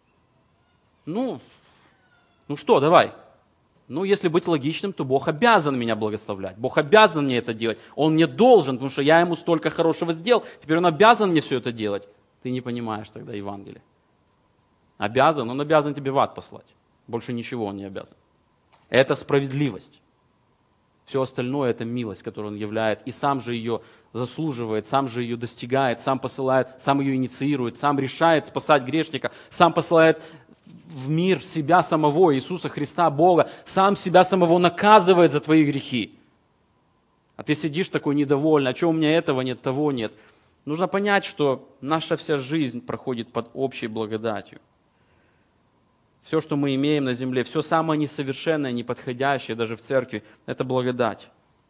Speaker 1: Что, давай. Если быть логичным, то Бог обязан меня благословлять. Бог обязан мне это делать. Он мне должен, потому что я ему столько хорошего сделал. Теперь он обязан мне все это делать. Ты не понимаешь тогда Евангелие. Обязан, он обязан тебе в ад послать. Больше ничего он не обязан. Это справедливость. Все остальное – это милость, которую он являет. И сам же ее заслуживает, сам же ее достигает, сам посылает, сам ее инициирует, сам решает спасать грешника, сам посылает в мир себя самого, Иисуса Христа, Бога, сам себя самого наказывает за твои грехи. А ты сидишь такой недовольный: а что у меня этого нет, того нет. Нужно понять, что наша вся жизнь проходит под общей благодатью. Все, что мы имеем на земле, все самое несовершенное, неподходящее, даже в церкви, это благодать.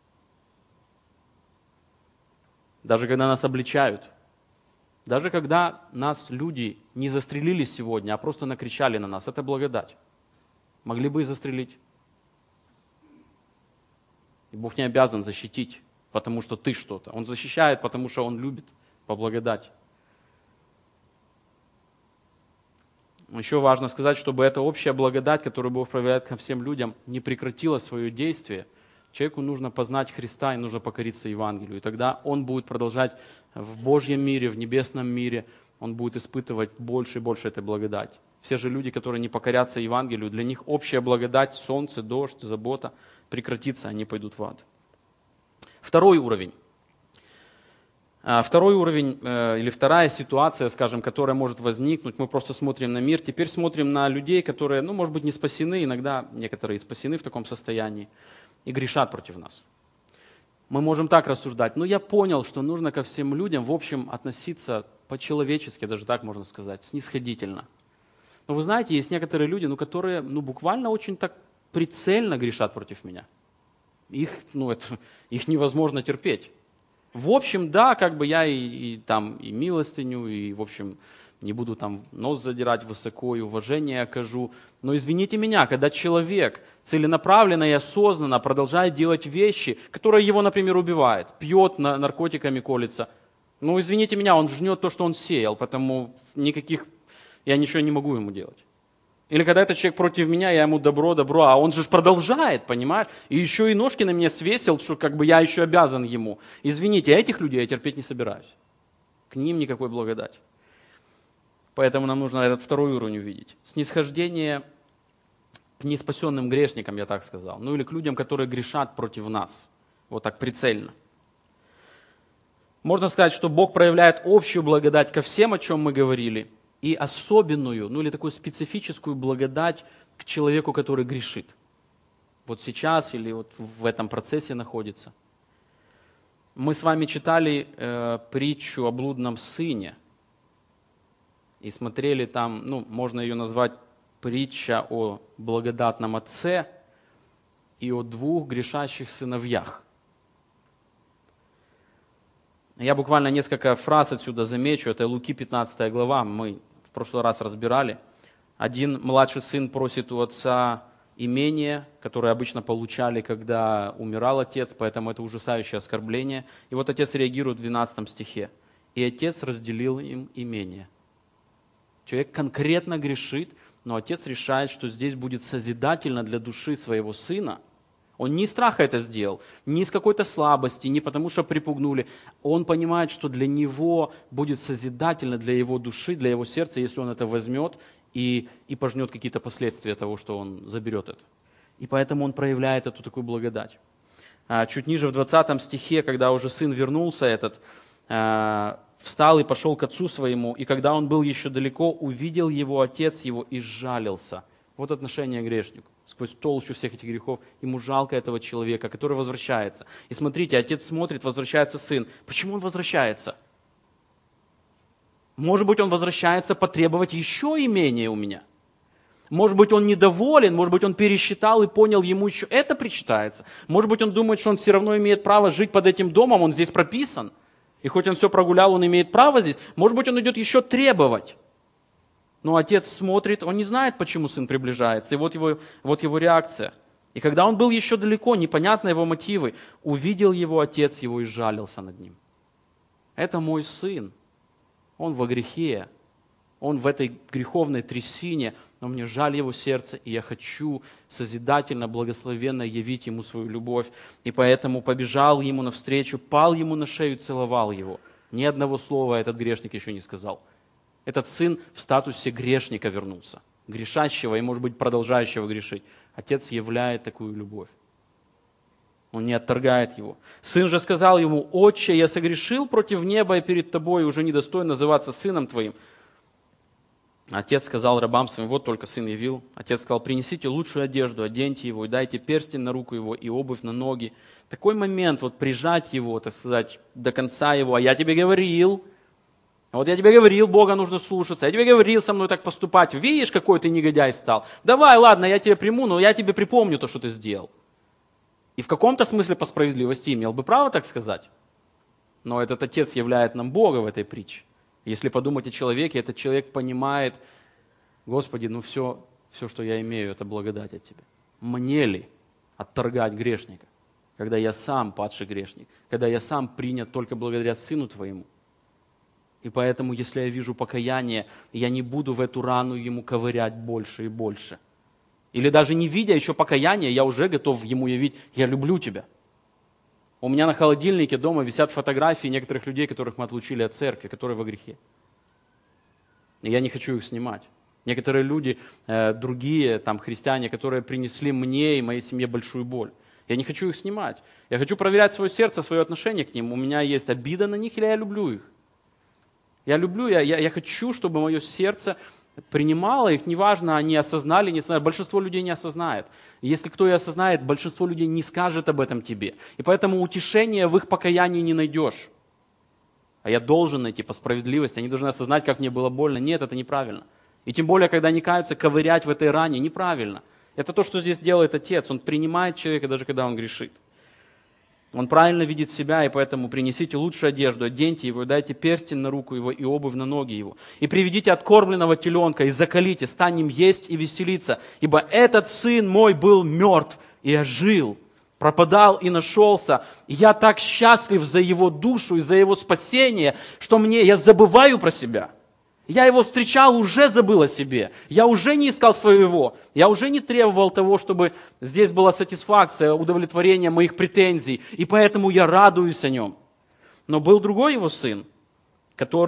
Speaker 1: Даже когда нас обличают, даже когда нас люди не застрелили сегодня, а просто накричали на нас, это благодать. Могли бы и застрелить. И Бог не обязан защитить, потому что ты что-то. Он защищает, потому что Он любит, по благодати. Еще важно сказать, чтобы эта общая благодать, которую Бог проявляет ко всем людям, не прекратила свое действие. Человеку нужно познать Христа и нужно покориться Евангелию. И тогда он будет продолжать в Божьем мире, в небесном мире, он будет испытывать больше и больше этой благодати. Все же люди, которые не покорятся Евангелию, для них общая благодать, солнце, дождь, забота прекратится, они пойдут в ад. Второй уровень или вторая ситуация, скажем, которая может возникнуть, мы просто смотрим на мир, теперь смотрим на людей, которые, может быть, не спасены, иногда некоторые спасены в таком состоянии и грешат против нас. Мы можем так рассуждать: я понял, что нужно ко всем людям, в общем, относиться по-человечески, даже так можно сказать, снисходительно. Но вы знаете, есть некоторые люди, которые буквально очень так прицельно грешат против меня. Их невозможно терпеть. В общем, да, я и милостыню, и, в общем, не буду нос задирать высоко, и уважение окажу. Но извините меня, когда человек целенаправленно и осознанно продолжает делать вещи, которые его, например, убивают, пьет, наркотиками колется, извините меня, он жнет то, что он сеял, потому я ничего не могу ему делать. Или когда этот человек против меня, я ему добро, а он же продолжает, понимаешь? И еще и ножки на меня свесил, что я еще обязан ему. Извините, этих людей я терпеть не собираюсь. К ним никакой благодати. Поэтому нам нужно этот второй уровень увидеть. Снисхождение к неспасенным грешникам, я так сказал. Ну или к людям, которые грешат против нас. Вот так прицельно. Можно сказать, что Бог проявляет общую благодать ко всем, о чем мы говорили, и особенную, ну или такую специфическую благодать к человеку, который грешит. Вот сейчас или вот в этом процессе находится. Мы с вами читали притчу о блудном сыне и смотрели там, ну, можно ее назвать притча о благодатном отце и о двух грешащих сыновьях. Я буквально несколько фраз отсюда замечу. Это Луки 15 глава, мы в прошлый раз разбирали. Один младший сын просит у отца имение, которое обычно получали, когда умирал отец, поэтому это ужасающее оскорбление. И вот отец реагирует в 12 стихе. «И отец разделил им имение». Человек конкретно грешит, но отец решает, что здесь будет созидательно для души своего сына. Он не из страха это сделал, не из какой-то слабости, не потому что припугнули. Он понимает, что для него будет созидательно для его души, для его сердца, если он это возьмет и пожнет какие-то последствия того, что он заберет это. И поэтому он проявляет эту такую благодать. Чуть ниже в 20 стихе, когда уже сын вернулся этот, встал и пошел к отцу своему, и когда он был еще далеко, увидел его отец его и сжалился. Вот отношение к грешнику. Сквозь толщу всех этих грехов ему жалко этого человека, который возвращается. И смотрите, отец смотрит, возвращается сын. Почему он возвращается? Может быть, он возвращается потребовать еще имения у меня. Может быть, он недоволен, может быть, он пересчитал и понял, ему еще это причитается. Может быть, он думает, что он все равно имеет право жить под этим домом, он здесь прописан. И хоть он все прогулял, он имеет право здесь. Может быть, он идет еще требовать. Но отец смотрит, он не знает, почему сын приближается. И вот его реакция. И когда он был еще далеко, непонятны его мотивы, увидел его отец его и сжалился над ним. Это мой сын. Он во грехе. Он в этой греховной трясине. Но мне жаль его сердце, и я хочу созидательно, благословенно явить ему свою любовь. И поэтому побежал ему навстречу, пал ему на шею, целовал его. Ни одного слова этот грешник еще не сказал. Этот сын в статусе грешника вернулся, грешащего и, может быть, продолжающего грешить. Отец являет такую любовь. Он не отторгает его. Сын же сказал ему: «Отче, я согрешил против неба и перед тобой, и уже недостоин называться сыном твоим». Отец сказал рабам своим: вот только сын явил. Отец сказал: принесите лучшую одежду, оденьте его и дайте перстень на руку его и обувь на ноги. Такой момент, вот прижать его, так сказать, до конца его. А я тебе говорил, Бога нужно слушаться. Я тебе говорил со мной так поступать. Видишь, какой ты негодяй стал? Давай, ладно, я тебя приму, но я тебе припомню то, что ты сделал. И в каком-то смысле по справедливости имел бы право так сказать. Но этот отец являет нам Бога в этой притче. Если подумать о человеке, этот человек понимает: Господи, ну все, что я имею, это благодать от Тебя. Мне ли отторгать грешника, когда я сам падший грешник, когда я сам принят только благодаря Сыну Твоему? И поэтому, если я вижу покаяние, я не буду в эту рану ему ковырять больше и больше. Или даже не видя еще покаяния, я уже готов ему явить: я люблю тебя. У меня на холодильнике дома висят фотографии некоторых людей, которых мы отлучили от церкви, которые во грехе. И я не хочу их снимать. Некоторые люди, другие там христиане, которые принесли мне и моей семье большую боль. Я не хочу их снимать. Я хочу проверять свое сердце, свое отношение к ним. У меня есть обида на них или я люблю их? Я хочу, чтобы мое сердце принимало их, неважно, они осознали, не осознали. Большинство людей не осознает. Если кто и осознает, большинство людей не скажет об этом тебе. И поэтому утешения в их покаянии не найдешь. А я должен найти по справедливости. Они должны осознать, как мне было больно. Нет, это неправильно. И тем более, когда они каются, ковырять в этой ране неправильно. Это то, что здесь делает Отец. Он принимает человека, даже когда он грешит. Он правильно видит себя, и поэтому принесите лучшую одежду, оденьте его, дайте перстень на руку его и обувь на ноги его. И приведите откормленного теленка, и заколите, стань им есть и веселиться. Ибо этот сын мой был мертв и ожил, пропадал и нашелся. И я так счастлив за его душу и за его спасение, что я забываю про себя. Я его встречал, уже забыл о себе. Я уже не искал своего. Я уже не требовал того, чтобы здесь была сатисфакция, удовлетворение моих претензий. И поэтому я радуюсь о нем. Но был другой его сын, который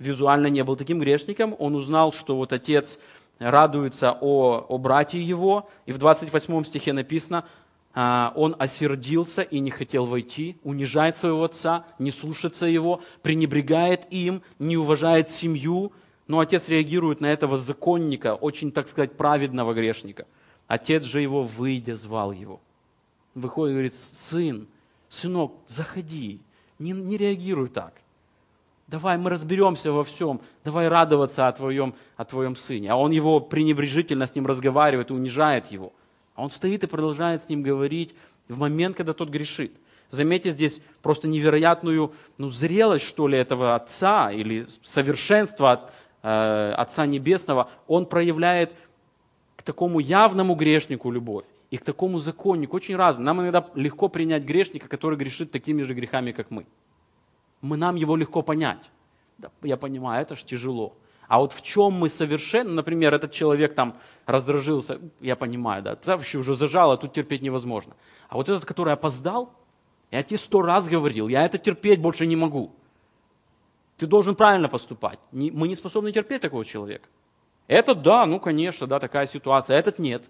Speaker 1: визуально не был таким грешником, он узнал, что вот отец радуется о брате его, и в 28 стихе написано, он осердился и не хотел войти, унижает своего отца, не слушается его, пренебрегает им, не уважает семью. Но отец реагирует на этого законника, очень, так сказать, праведного грешника. Отец же его, выйдя, звал его. Выходит и говорит: сынок, заходи, не реагируй так. Давай мы разберемся во всем, давай радоваться о твоем сыне. А он его пренебрежительно с ним разговаривает, унижает его. А он стоит и продолжает с ним говорить в момент, когда тот грешит. Заметьте здесь просто невероятную зрелость, что ли, этого отца или совершенство Отца Небесного. Он проявляет к такому явному грешнику любовь и к такому законнику. Очень разно. Нам иногда легко принять грешника, который грешит такими же грехами, как мы. Нам его легко понять. Да, я понимаю, это ж тяжело. А вот в чем мы совершенно, например, этот человек там раздражился, я понимаю, да, вообще уже зажало, тут терпеть невозможно. А вот этот, который опоздал, я тебе 100 раз говорил, я это терпеть больше не могу. Ты должен правильно поступать. Мы не способны терпеть такого человека. Этот, да, конечно, да, такая ситуация, а этот нет.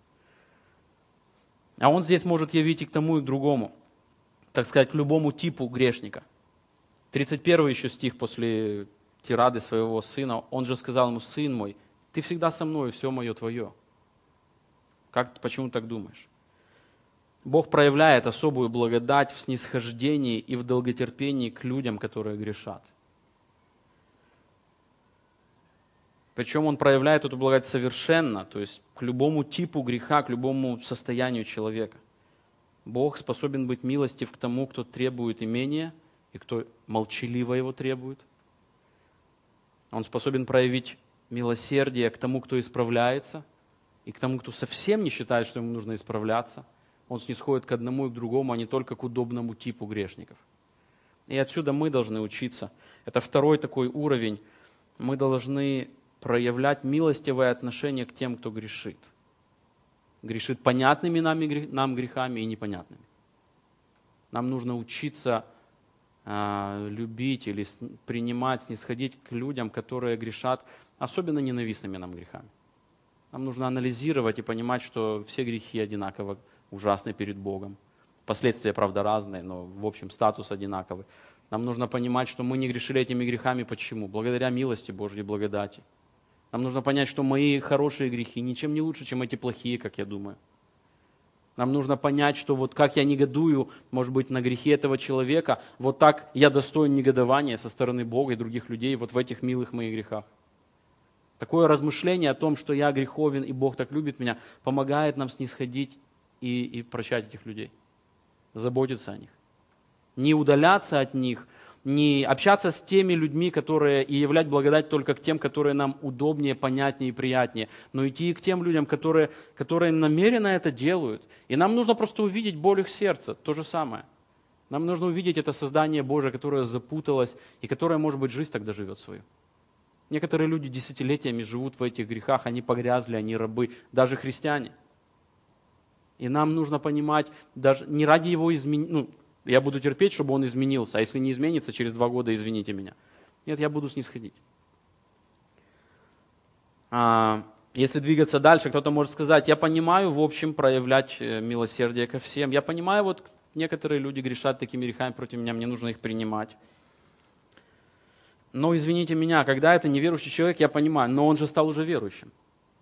Speaker 1: А он здесь может явить и к тому, и к другому, так сказать, к любому типу грешника. 31 еще стих после тирады своего сына, он же сказал ему: сын мой, ты всегда со мной, все мое твое. Почему так думаешь? Бог проявляет особую благодать в снисхождении и в долготерпении к людям, которые грешат. Причем Он проявляет эту благодать совершенно, то есть к любому типу греха, к любому состоянию человека. Бог способен быть милостив к тому, кто требует имения, и кто молчаливо его требует. Он способен проявить милосердие к тому, кто исправляется, и к тому, кто совсем не считает, что ему нужно исправляться. Он снисходит к одному и к другому, а не только к удобному типу грешников. И отсюда мы должны учиться. Это второй такой уровень. Мы должны проявлять милостивое отношение к тем, кто грешит. Грешит понятными нам грехами и непонятными. Нам нужно учиться любить или принимать, снисходить к людям, которые грешат особенно ненавистными нам грехами. Нам нужно анализировать и понимать, что все грехи одинаково ужасны перед Богом. Последствия, правда, разные, но в общем статус одинаковый. Нам нужно понимать, что мы не грешили этими грехами. Почему? Благодаря милости Божьей, благодати. Нам нужно понять, что мои хорошие грехи ничем не лучше, чем эти плохие, как я думаю. Нам нужно понять, что вот как я негодую, может быть, на грехи этого человека, вот так я достоин негодования со стороны Бога и других людей вот в этих милых моих грехах. Такое размышление о том, что я греховен и Бог так любит меня, помогает нам снисходить и прощать этих людей, заботиться о них. Не удаляться от них, не общаться с теми людьми, которые и являть благодать только к тем, которые нам удобнее, понятнее и приятнее, но идти к тем людям, которые намеренно это делают. И нам нужно просто увидеть боль их сердца, то же самое. Нам нужно увидеть это создание Божие, которое запуталось и которое, может быть, жизнь тогда живет свою. Некоторые люди десятилетиями живут в этих грехах, они погрязли, они рабы, даже христиане. И нам нужно понимать, даже не ради его изменения, я буду терпеть, чтобы он изменился, а если не изменится, через 2 года извините меня. Нет, я буду снисходить. Если двигаться дальше, кто-то может сказать: я понимаю, в общем, проявлять милосердие ко всем. Я понимаю, вот некоторые люди грешат такими грехами против меня, мне нужно их принимать. Но извините меня, когда это неверующий человек, я понимаю, но он же стал уже верующим.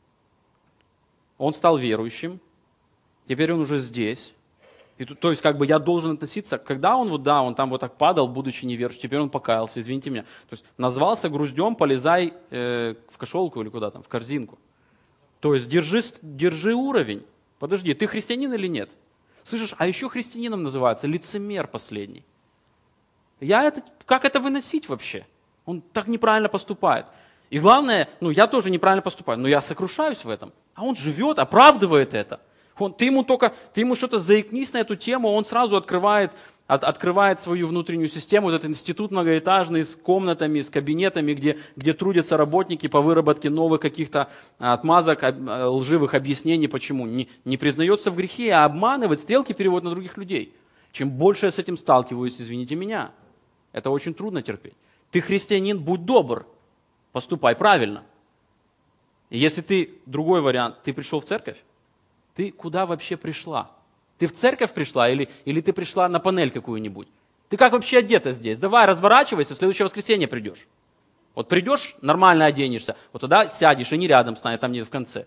Speaker 1: Он стал верующим, теперь он уже здесь. И то есть, я должен относиться, когда он он там вот так падал, будучи неверующим, теперь он покаялся, извините меня. То есть, назвался груздем, полезай в кошелку или куда там, в корзинку. То есть, держи уровень. Подожди, ты христианин или нет? Слышишь, а еще христианином называется лицемер последний. Как это выносить вообще? Он так неправильно поступает. И главное, я тоже неправильно поступаю, но я сокрушаюсь в этом. А он живет, оправдывает это. Ты ему что-то заикнись на эту тему, он сразу открывает свою внутреннюю систему, вот этот институт многоэтажный с комнатами, с кабинетами, где трудятся работники по выработке новых каких-то отмазок, лживых объяснений, почему. Не признается в грехе, а обманывает, стрелки переводит на других людей. Чем больше я с этим сталкиваюсь, извините меня, это очень трудно терпеть. Ты христианин, будь добр, поступай правильно. И если ты, другой вариант, ты пришел в церковь, ты куда вообще пришла? Ты в церковь пришла или ты пришла на панель какую-нибудь? Ты как вообще одета здесь? Давай, разворачивайся, в следующее воскресенье придешь. Вот придешь, нормально оденешься, вот тогда сядешь, и не рядом с нами, там не в конце.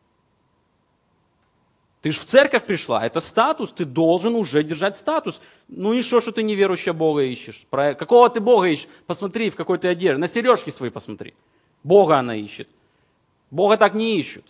Speaker 1: Ты же в церковь пришла, это статус, ты должен уже держать статус. Ну и что ты неверующая Бога ищешь? Какого ты Бога ищешь? Посмотри, в какой ты одежде. На сережки свои посмотри. Бога она ищет. Бога так не ищут.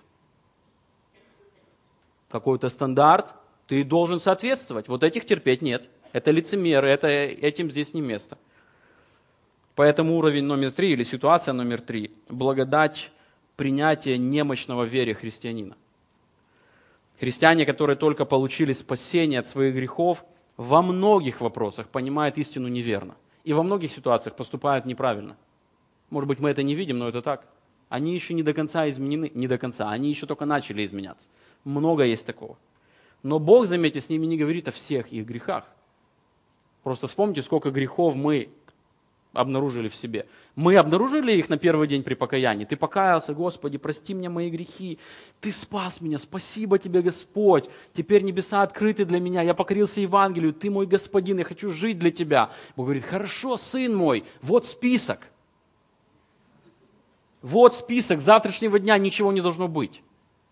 Speaker 1: Какой-то стандарт, ты должен соответствовать. Вот этих терпеть нет. Это лицемеры, этим здесь не место. Поэтому уровень номер 3 или ситуация номер 3 – благодать принятия немощного в вере христианина. Христиане, которые только получили спасение от своих грехов, во многих вопросах понимают истину неверно. И во многих ситуациях поступают неправильно. Может быть, мы это не видим, но это так. Они еще не до конца изменены, не до конца, они еще только начали изменяться. Много есть такого. Но Бог, заметьте, с ними не говорит о всех их грехах. Просто вспомните, сколько грехов мы обнаружили в себе. Мы обнаружили их на первый день при покаянии. Ты покаялся, Господи, прости мне мои грехи. Ты спас меня, спасибо тебе, Господь. Теперь небеса открыты для меня. Я покорился Евангелию. Ты мой Господин, я хочу жить для тебя. Бог говорит, хорошо, сын мой, вот список. Вот список, с завтрашнего дня ничего не должно быть.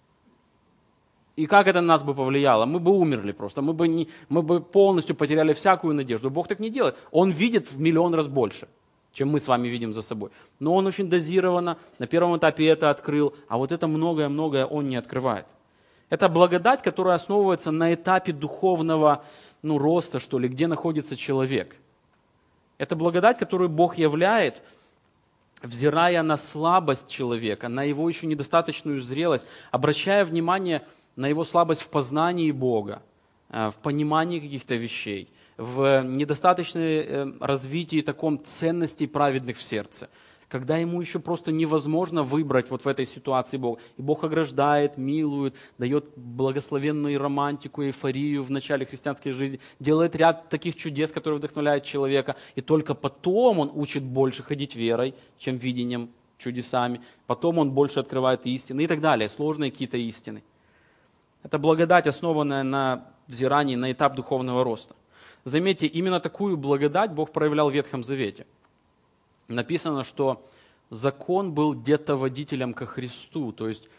Speaker 1: И как это на нас бы повлияло? Мы бы умерли просто, мы бы полностью потеряли всякую надежду. Бог так не делает. Он видит в миллион раз больше, чем мы с вами видим за собой. Но Он очень дозированно, на первом этапе это открыл, а вот это многое-многое Он не открывает. Это благодать, которая основывается на этапе духовного роста, что ли, где находится человек. Это благодать, которую Бог являет, взирая на слабость человека, на его еще недостаточную зрелость, обращая внимание на его слабость в познании Бога, в понимании каких-то вещей, в недостаточном развитии таком ценностей праведных в сердце, когда ему еще просто невозможно выбрать вот в этой ситуации Бога. И Бог ограждает, милует, дает благословенную романтику, эйфорию в начале христианской жизни, делает ряд таких чудес, которые вдохновляют человека, и только потом он учит больше ходить верой, чем видением, чудесами, потом он больше открывает истины и так далее, сложные какие-то истины. Это благодать, основанная на взирании, на этап духовного роста. Заметьте, именно такую благодать Бог проявлял в Ветхом Завете. Написано, что закон был детоводителем ко Христу, то есть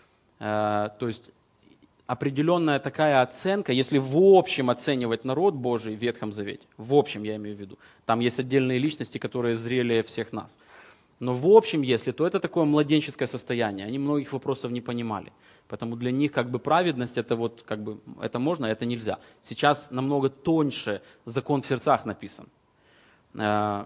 Speaker 1: определенная такая оценка, если в общем оценивать народ Божий в Ветхом Завете, в общем я имею в виду, там есть отдельные личности, которые зрелее всех нас. Но в общем, если, то это такое младенческое состояние. Они многих вопросов не понимали. Поэтому для них как бы праведность, это вот как бы, это можно, это нельзя. Сейчас намного тоньше закон в сердцах написан. И мы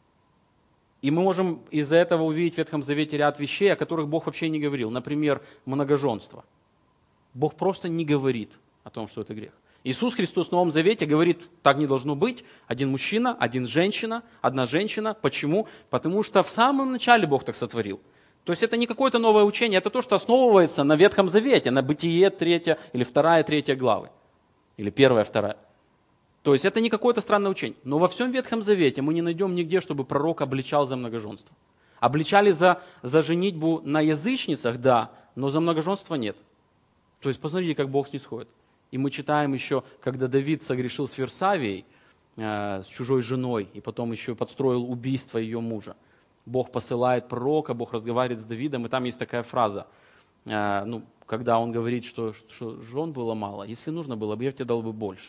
Speaker 1: можем из-за этого увидеть в Ветхом Завете ряд вещей, о которых Бог вообще не говорил. Например, многоженство. Бог просто не говорит о том, что это грех. Иисус Христос в Новом Завете говорит, так не должно быть. Один мужчина, одна женщина. Почему? Потому что в самом начале Бог так сотворил. То есть это не какое-то новое учение, это то, что основывается на Ветхом Завете, на Бытие 3 или 2-3 главы. Или 1-2. То есть это не какое-то странное учение. Но во всем Ветхом Завете мы не найдем нигде, чтобы пророк обличал за многоженство. Обличали за женитьбу на язычницах, да, но за многоженство нет. То есть посмотрите, как Бог снисходит. И мы читаем еще, когда Давид согрешил с Версавией, с чужой женой, и потом еще подстроил убийство ее мужа. Бог посылает пророка, Бог разговаривает с Давидом, и там есть такая фраза, когда он говорит, что жен было мало, если нужно было бы, я тебе дал бы больше.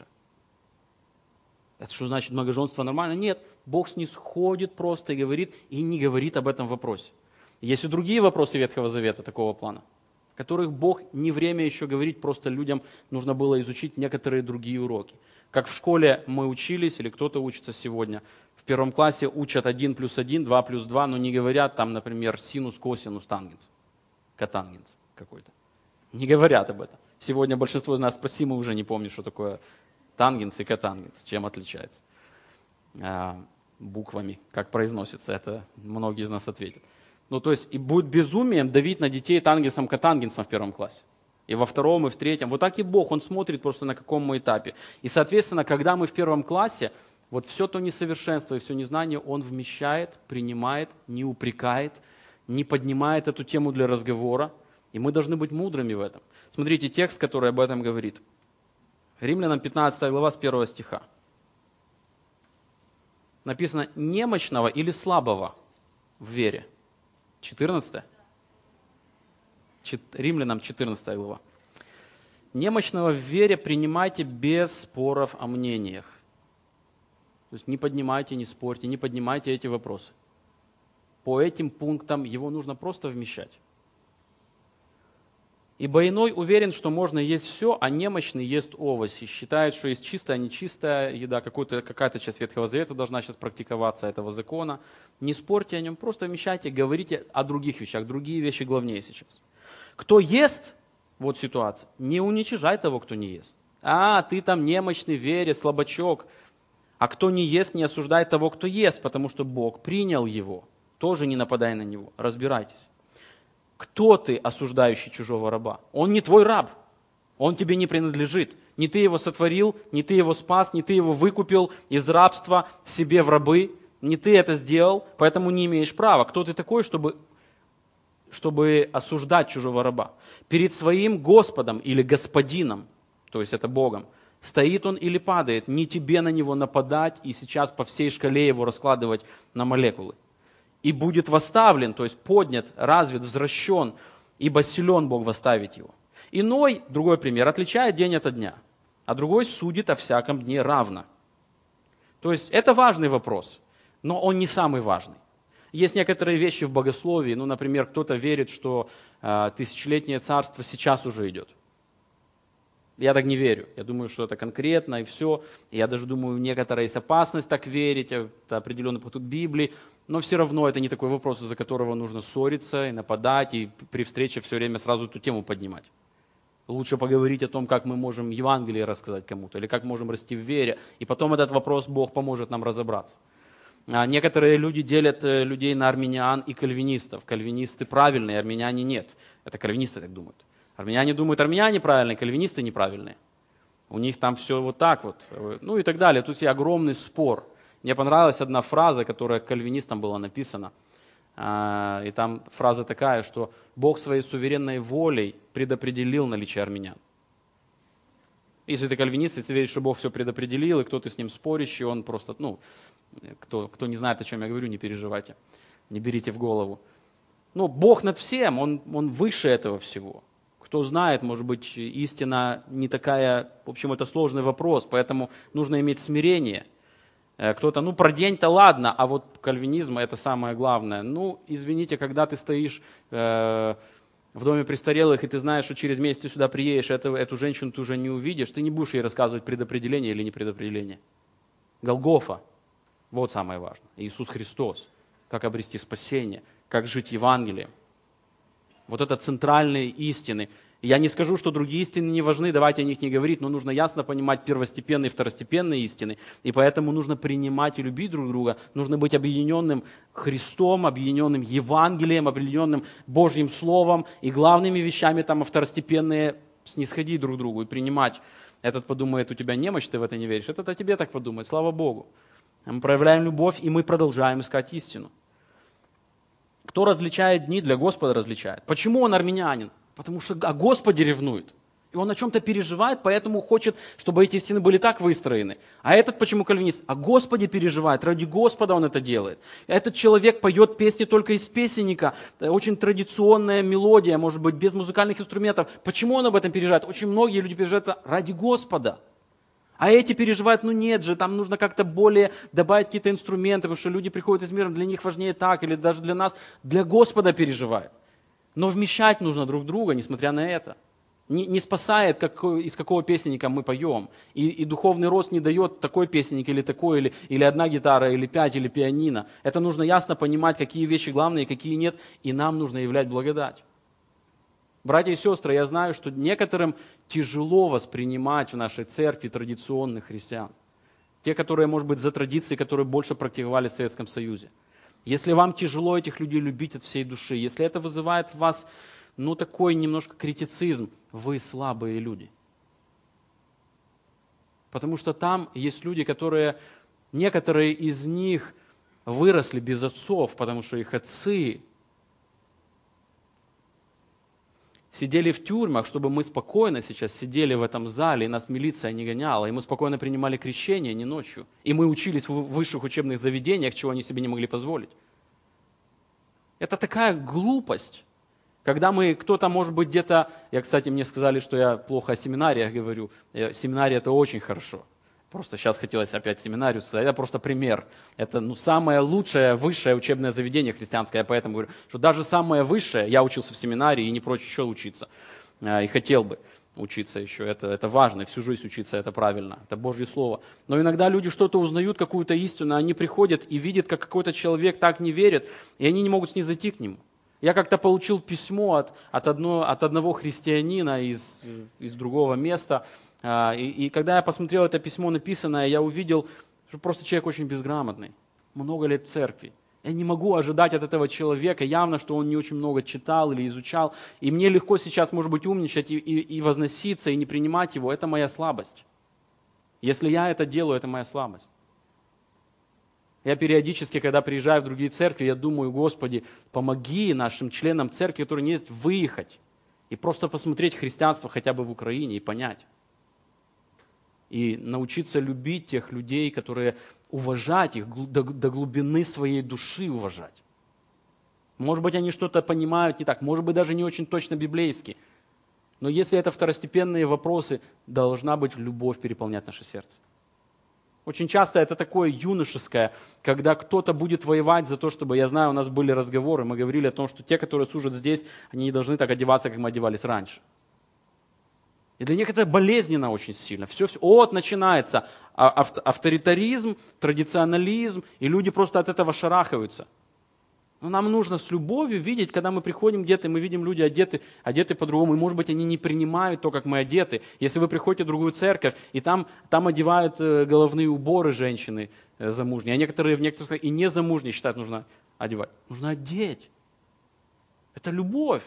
Speaker 1: Это что значит, многоженство нормально? Нет, Бог снисходит просто и не говорит об этом вопросе. Есть и другие вопросы Ветхого Завета такого плана, о которых Бог не время еще говорить, просто людям нужно было изучить некоторые другие уроки. Как в школе мы учились, или кто-то учится сегодня, в 1 классе учат 1 плюс 1, 2 плюс 2, но не говорят там, например, синус, косинус, тангенс, котангенс какой-то. Не говорят об этом. Сегодня большинство из нас спросим, мы уже не помнят, что такое тангенс и котангенс, чем отличается. Буквами, как произносится, это многие из нас ответят. То есть и будет безумием давить на детей тангенсом, котангенсом в 1 классе. И во 2, и в 3. Вот так и Бог, Он смотрит просто на каком мы этапе. И, соответственно, когда мы в 1 классе Вот все то несовершенство и все незнание Он вмещает, принимает, не упрекает, не поднимает эту тему для разговора. И мы должны быть мудрыми в этом. Смотрите, текст, который об этом говорит. Римлянам 15 глава с 1 стиха. Написано «немощного или слабого в вере». 14? Римлянам 14 глава. «Немощного в вере принимайте без споров о мнениях». То есть не поднимайте, не спорьте, не поднимайте эти вопросы. По этим пунктам его нужно просто вмещать. Ибо иной уверен, что можно есть все, а немощный ест овощи. Считает, что есть чистая, нечистая еда, какая-то часть Ветхого Завета должна сейчас практиковаться этого закона. Не спорьте о нем, просто вмещайте, говорите о других вещах. Другие вещи главнее сейчас. Кто ест, вот ситуация, не уничижай того, кто не ест. Ты там немощный в вере, слабачок. А кто не ест, не осуждай того, кто ест, потому что Бог принял его. Тоже не нападай на него, разбирайтесь. Кто ты, осуждающий чужого раба? Он не твой раб, он тебе не принадлежит. Не ты его сотворил, не ты его спас, не ты его выкупил из рабства себе в рабы. Не ты это сделал, поэтому не имеешь права. Кто ты такой, чтобы осуждать чужого раба? Перед своим Господом или Господином, то есть это Богом, стоит он или падает, не тебе на него нападать и сейчас по всей шкале его раскладывать на молекулы. И будет восставлен, то есть поднят, развит, возвращен, ибо силен Бог восставить его. Иной, другой пример, отличает день от дня, а другой судит о всяком дне равно. То есть это важный вопрос, но он не самый важный. Есть некоторые вещи в богословии, например, кто-то верит, что тысячелетнее царство сейчас уже идет. Я так не верю. Я думаю, что это конкретно и все. Я даже думаю, некоторая есть опасность так верить, это определенный подход Библии, но все равно это не такой вопрос, из-за которого нужно ссориться и нападать, и при встрече все время сразу эту тему поднимать. Лучше поговорить о том, как мы можем Евангелие рассказать кому-то, или как можем расти в вере, и потом этот вопрос Бог поможет нам разобраться. Некоторые люди делят людей на армян и кальвинистов. Кальвинисты правильные, армяне нет. Это кальвинисты так думают. Армяне думают, армяне правильные, кальвинисты неправильные. У них там все вот так вот. И так далее. Тут есть огромный спор. Мне понравилась одна фраза, которая кальвинистам была написана. И там фраза такая, что Бог своей суверенной волей предопределил наличие армян. Если ты кальвинист, если веришь, что Бог все предопределил, и кто-то с ним спорящий, он просто, кто не знает, о чем я говорю, не переживайте, не берите в голову. Бог над всем, он выше этого всего. Кто знает, может быть, истина не такая, в общем, это сложный вопрос, поэтому нужно иметь смирение. Кто-то, про день-то ладно, а вот кальвинизм это самое главное. Извините, когда ты стоишь в доме престарелых, и ты знаешь, что через месяц ты сюда приедешь, эту женщину ты уже не увидишь, ты не будешь ей рассказывать предопределение или не предопределение. Голгофа, вот самое важное. Иисус Христос, как обрести спасение, как жить Евангелием. Вот это центральные истины. Я не скажу, что другие истины не важны, давайте о них не говорить, но нужно ясно понимать первостепенные и второстепенные истины. И поэтому нужно принимать и любить друг друга, нужно быть объединенным Христом, объединенным Евангелием, объединенным Божьим Словом. И главными вещами там второстепенные снисходить друг к другу и принимать. Этот подумает, у тебя немощь, ты в это не веришь. Этот о тебе так подумает, слава Богу. Мы проявляем любовь, и мы продолжаем искать истину. Кто различает дни, для Господа различает. Почему он армянин? Потому что о Господе ревнует. И он о чем-то переживает, поэтому хочет, чтобы эти стены были так выстроены. А этот почему кальвинист? О Господе переживает, ради Господа он это делает. Этот человек поет песни только из песенника, очень традиционная мелодия, может быть, без музыкальных инструментов. Почему он об этом переживает? Очень многие люди переживают это ради Господа. А эти переживают, нет же, там нужно как-то более добавить какие-то инструменты, потому что люди приходят из мира, для них важнее так, или даже для нас, для Господа переживают. Но вмещать нужно друг друга, несмотря на это. Не спасает, из какого песенника мы поем. И духовный рост не дает такой песенник или такой, или одна гитара, или 5, или пианино. Это нужно ясно понимать, какие вещи главные, какие нет, и нам нужно являть благодать. Братья и сестры, я знаю, что некоторым тяжело воспринимать в нашей церкви традиционных христиан. Те, которые, может быть, за традиции, которые больше практиковали в Советском Союзе. Если вам тяжело этих людей любить от всей души, если это вызывает в вас, такой немножко критицизм, вы слабые люди. Потому что там есть люди, которые Некоторые из них выросли без отцов, потому что их отцы сидели в тюрьмах, чтобы мы спокойно сейчас сидели в этом зале, и нас милиция не гоняла, и мы спокойно принимали крещение не ночью. И мы учились в высших учебных заведениях, чего они себе не могли позволить. Это такая глупость, когда кто-то, может быть, где-то... кстати, мне сказали, что я плохо о семинариях говорю. Семинария – это очень хорошо. Просто сейчас хотелось опять семинарию сказать. Это просто пример. Это самое лучшее, высшее учебное заведение христианское. Я поэтому говорю, что даже самое высшее, я учился в семинарии и не прочь еще учиться. И хотел бы учиться еще. Это важно. И всю жизнь учиться это правильно. Это Божье Слово. Но иногда люди что-то узнают, какую-то истину, они приходят и видят, как какой-то человек так не верит, и они не могут снизойти к нему. Я как-то получил письмо от одного христианина из другого места. И когда я посмотрел это письмо написанное, я увидел, что просто человек очень безграмотный, много лет в церкви. Я не могу ожидать от этого человека, явно, что он не очень много читал или изучал. И мне легко сейчас, может быть, умничать и возноситься, и не принимать его. Это моя слабость. Если я это делаю, это моя слабость. Я периодически, когда приезжаю в другие церкви, я думаю, Господи, помоги нашим членам церкви, которые не есть, выехать и просто посмотреть христианство хотя бы в Украине и понять. И научиться любить тех людей, которые уважать их до глубины своей души уважать. Может быть, они что-то понимают не так, может быть, даже не очень точно библейски. Но если это второстепенные вопросы, должна быть любовь переполнять наше сердце. Очень часто это такое юношеское, когда кто-то будет воевать за то, чтобы, я знаю, у нас были разговоры, мы говорили о том, что те, которые служат здесь, они не должны так одеваться, как мы одевались раньше. И для некоторых болезненно очень сильно. Все, начинается авторитаризм, традиционализм, и люди просто от этого шарахаются. Но нам нужно с любовью видеть, когда мы приходим где-то, и мы видим люди одеты по-другому, и, может быть, они не принимают то, как мы одеты. Если вы приходите в другую церковь, и там одевают головные уборы женщины замужние, а некоторые в некоторых и незамужние считают, нужно одевать. Нужно одеть. Это любовь.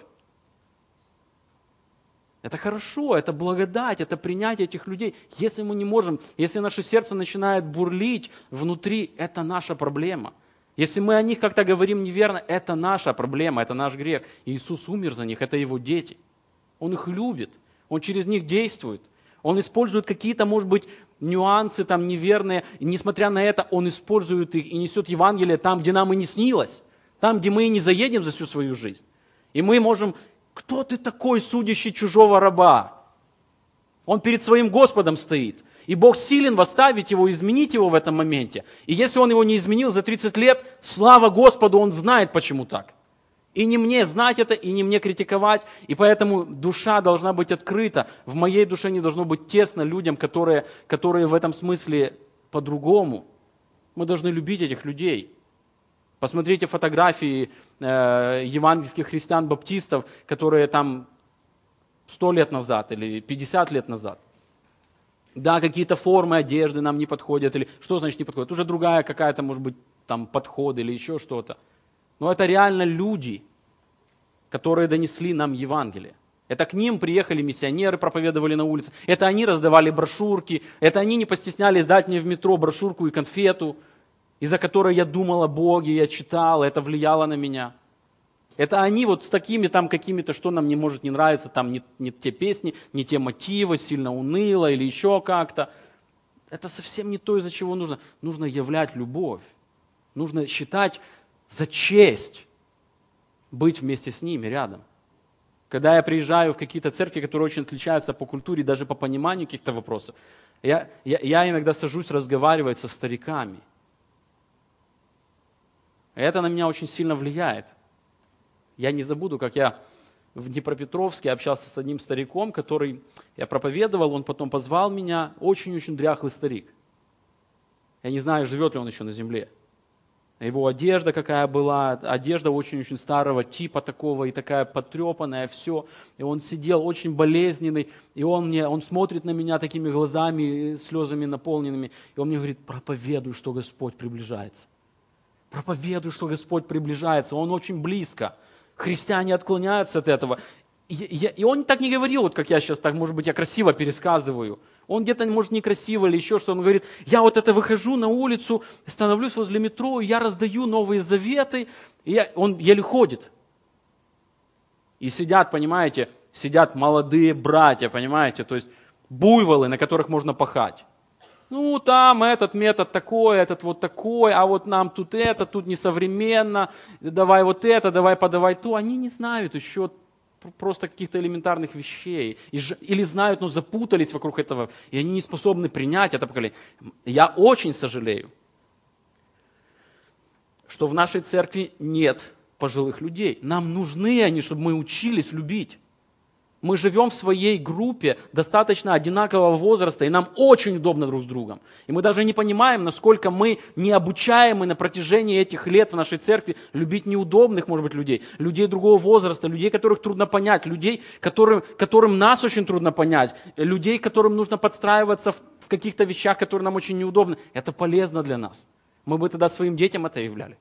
Speaker 1: Это хорошо, это благодать, это принятие этих людей. Если мы не можем, если наше сердце начинает бурлить внутри, это наша проблема. Если мы о них как-то говорим неверно, это наша проблема, это наш грех. Иисус умер за них, это Его дети. Он их любит, Он через них действует. Он использует какие-то, может быть, нюансы там неверные. И несмотря на это, Он использует их и несет Евангелие там, где нам и не снилось. Там, где мы и не заедем за всю свою жизнь. И мы можем... Кто ты такой, судящий чужого раба? Он перед своим Господом стоит. И Бог силен восставить его, изменить его в этом моменте. И если он его не изменил за 30 лет, слава Господу, он знает, почему так. И не мне знать это, и не мне критиковать. И поэтому душа должна быть открыта. В моей душе не должно быть тесно людям, которые в этом смысле по-другому. Мы должны любить этих людей. Посмотрите фотографии евангельских христиан-баптистов, которые там 100 лет назад или 50 лет назад. Да, какие-то формы одежды нам не подходят. Или что значит не подходят? Уже другая какая-то, может быть, там подход или еще что-то. Но это реально люди, которые донесли нам Евангелие. Это к ним приехали миссионеры, проповедовали на улице. Это они раздавали брошюрки. Это они не постеснялись дать мне в метро брошюрку и конфету, из-за которой я думал о Боге, я читал, это влияло на меня. Это они вот с такими там какими-то, что нам не может не нравиться, там не те песни, не те мотивы, сильно уныло или еще как-то. Это совсем не то, из-за чего нужно. Нужно являть любовь. Нужно считать за честь быть вместе с ними рядом. Когда я приезжаю в какие-то церкви, которые очень отличаются по культуре, даже по пониманию каких-то вопросов, я иногда сажусь разговаривать со стариками. Это на меня очень сильно влияет. Я не забуду, как я в Днепропетровске общался с одним стариком, я проповедовал, он потом позвал меня, очень-очень дряхлый старик. Я не знаю, живет ли он еще на земле. Его одежда какая была, одежда очень-очень старого типа такого, и такая потрепанная, все. И он сидел очень болезненный, и он смотрит на меня такими глазами, слезами наполненными, и он мне говорит: проповедуй, что Господь приближается. Проповедуй, что Господь приближается, Он очень близко. Христиане отклоняются от этого. И он так не говорил, вот как я сейчас, так, может быть, я красиво пересказываю. Он где-то, может, некрасиво или еще что. Он говорит, я вот это выхожу на улицу, становлюсь возле метро, я раздаю Новые Заветы. Он еле ходит. И сидят, понимаете, сидят молодые братья, понимаете, то есть буйволы, на которых можно пахать. Ну, там этот метод такой, этот вот такой, а вот нам тут это, тут несовременно, давай вот это, давай подавай то. Они не знают еще просто каких-то элементарных вещей. Или знают, но запутались вокруг этого, и они не способны принять это поколение. Я очень сожалею, что в нашей церкви нет пожилых людей. Нам нужны они, чтобы мы учились любить. Мы живем в своей группе достаточно одинакового возраста, и нам очень удобно друг с другом. И мы даже не понимаем, насколько мы необучаемы на протяжении этих лет в нашей церкви любить неудобных, может быть, людей, людей другого возраста, людей, которых трудно понять, людей, которым нас очень трудно понять, людей, которым нужно подстраиваться в каких-то вещах, которые нам очень неудобны. Это полезно для нас. Мы бы тогда своим детям это являли.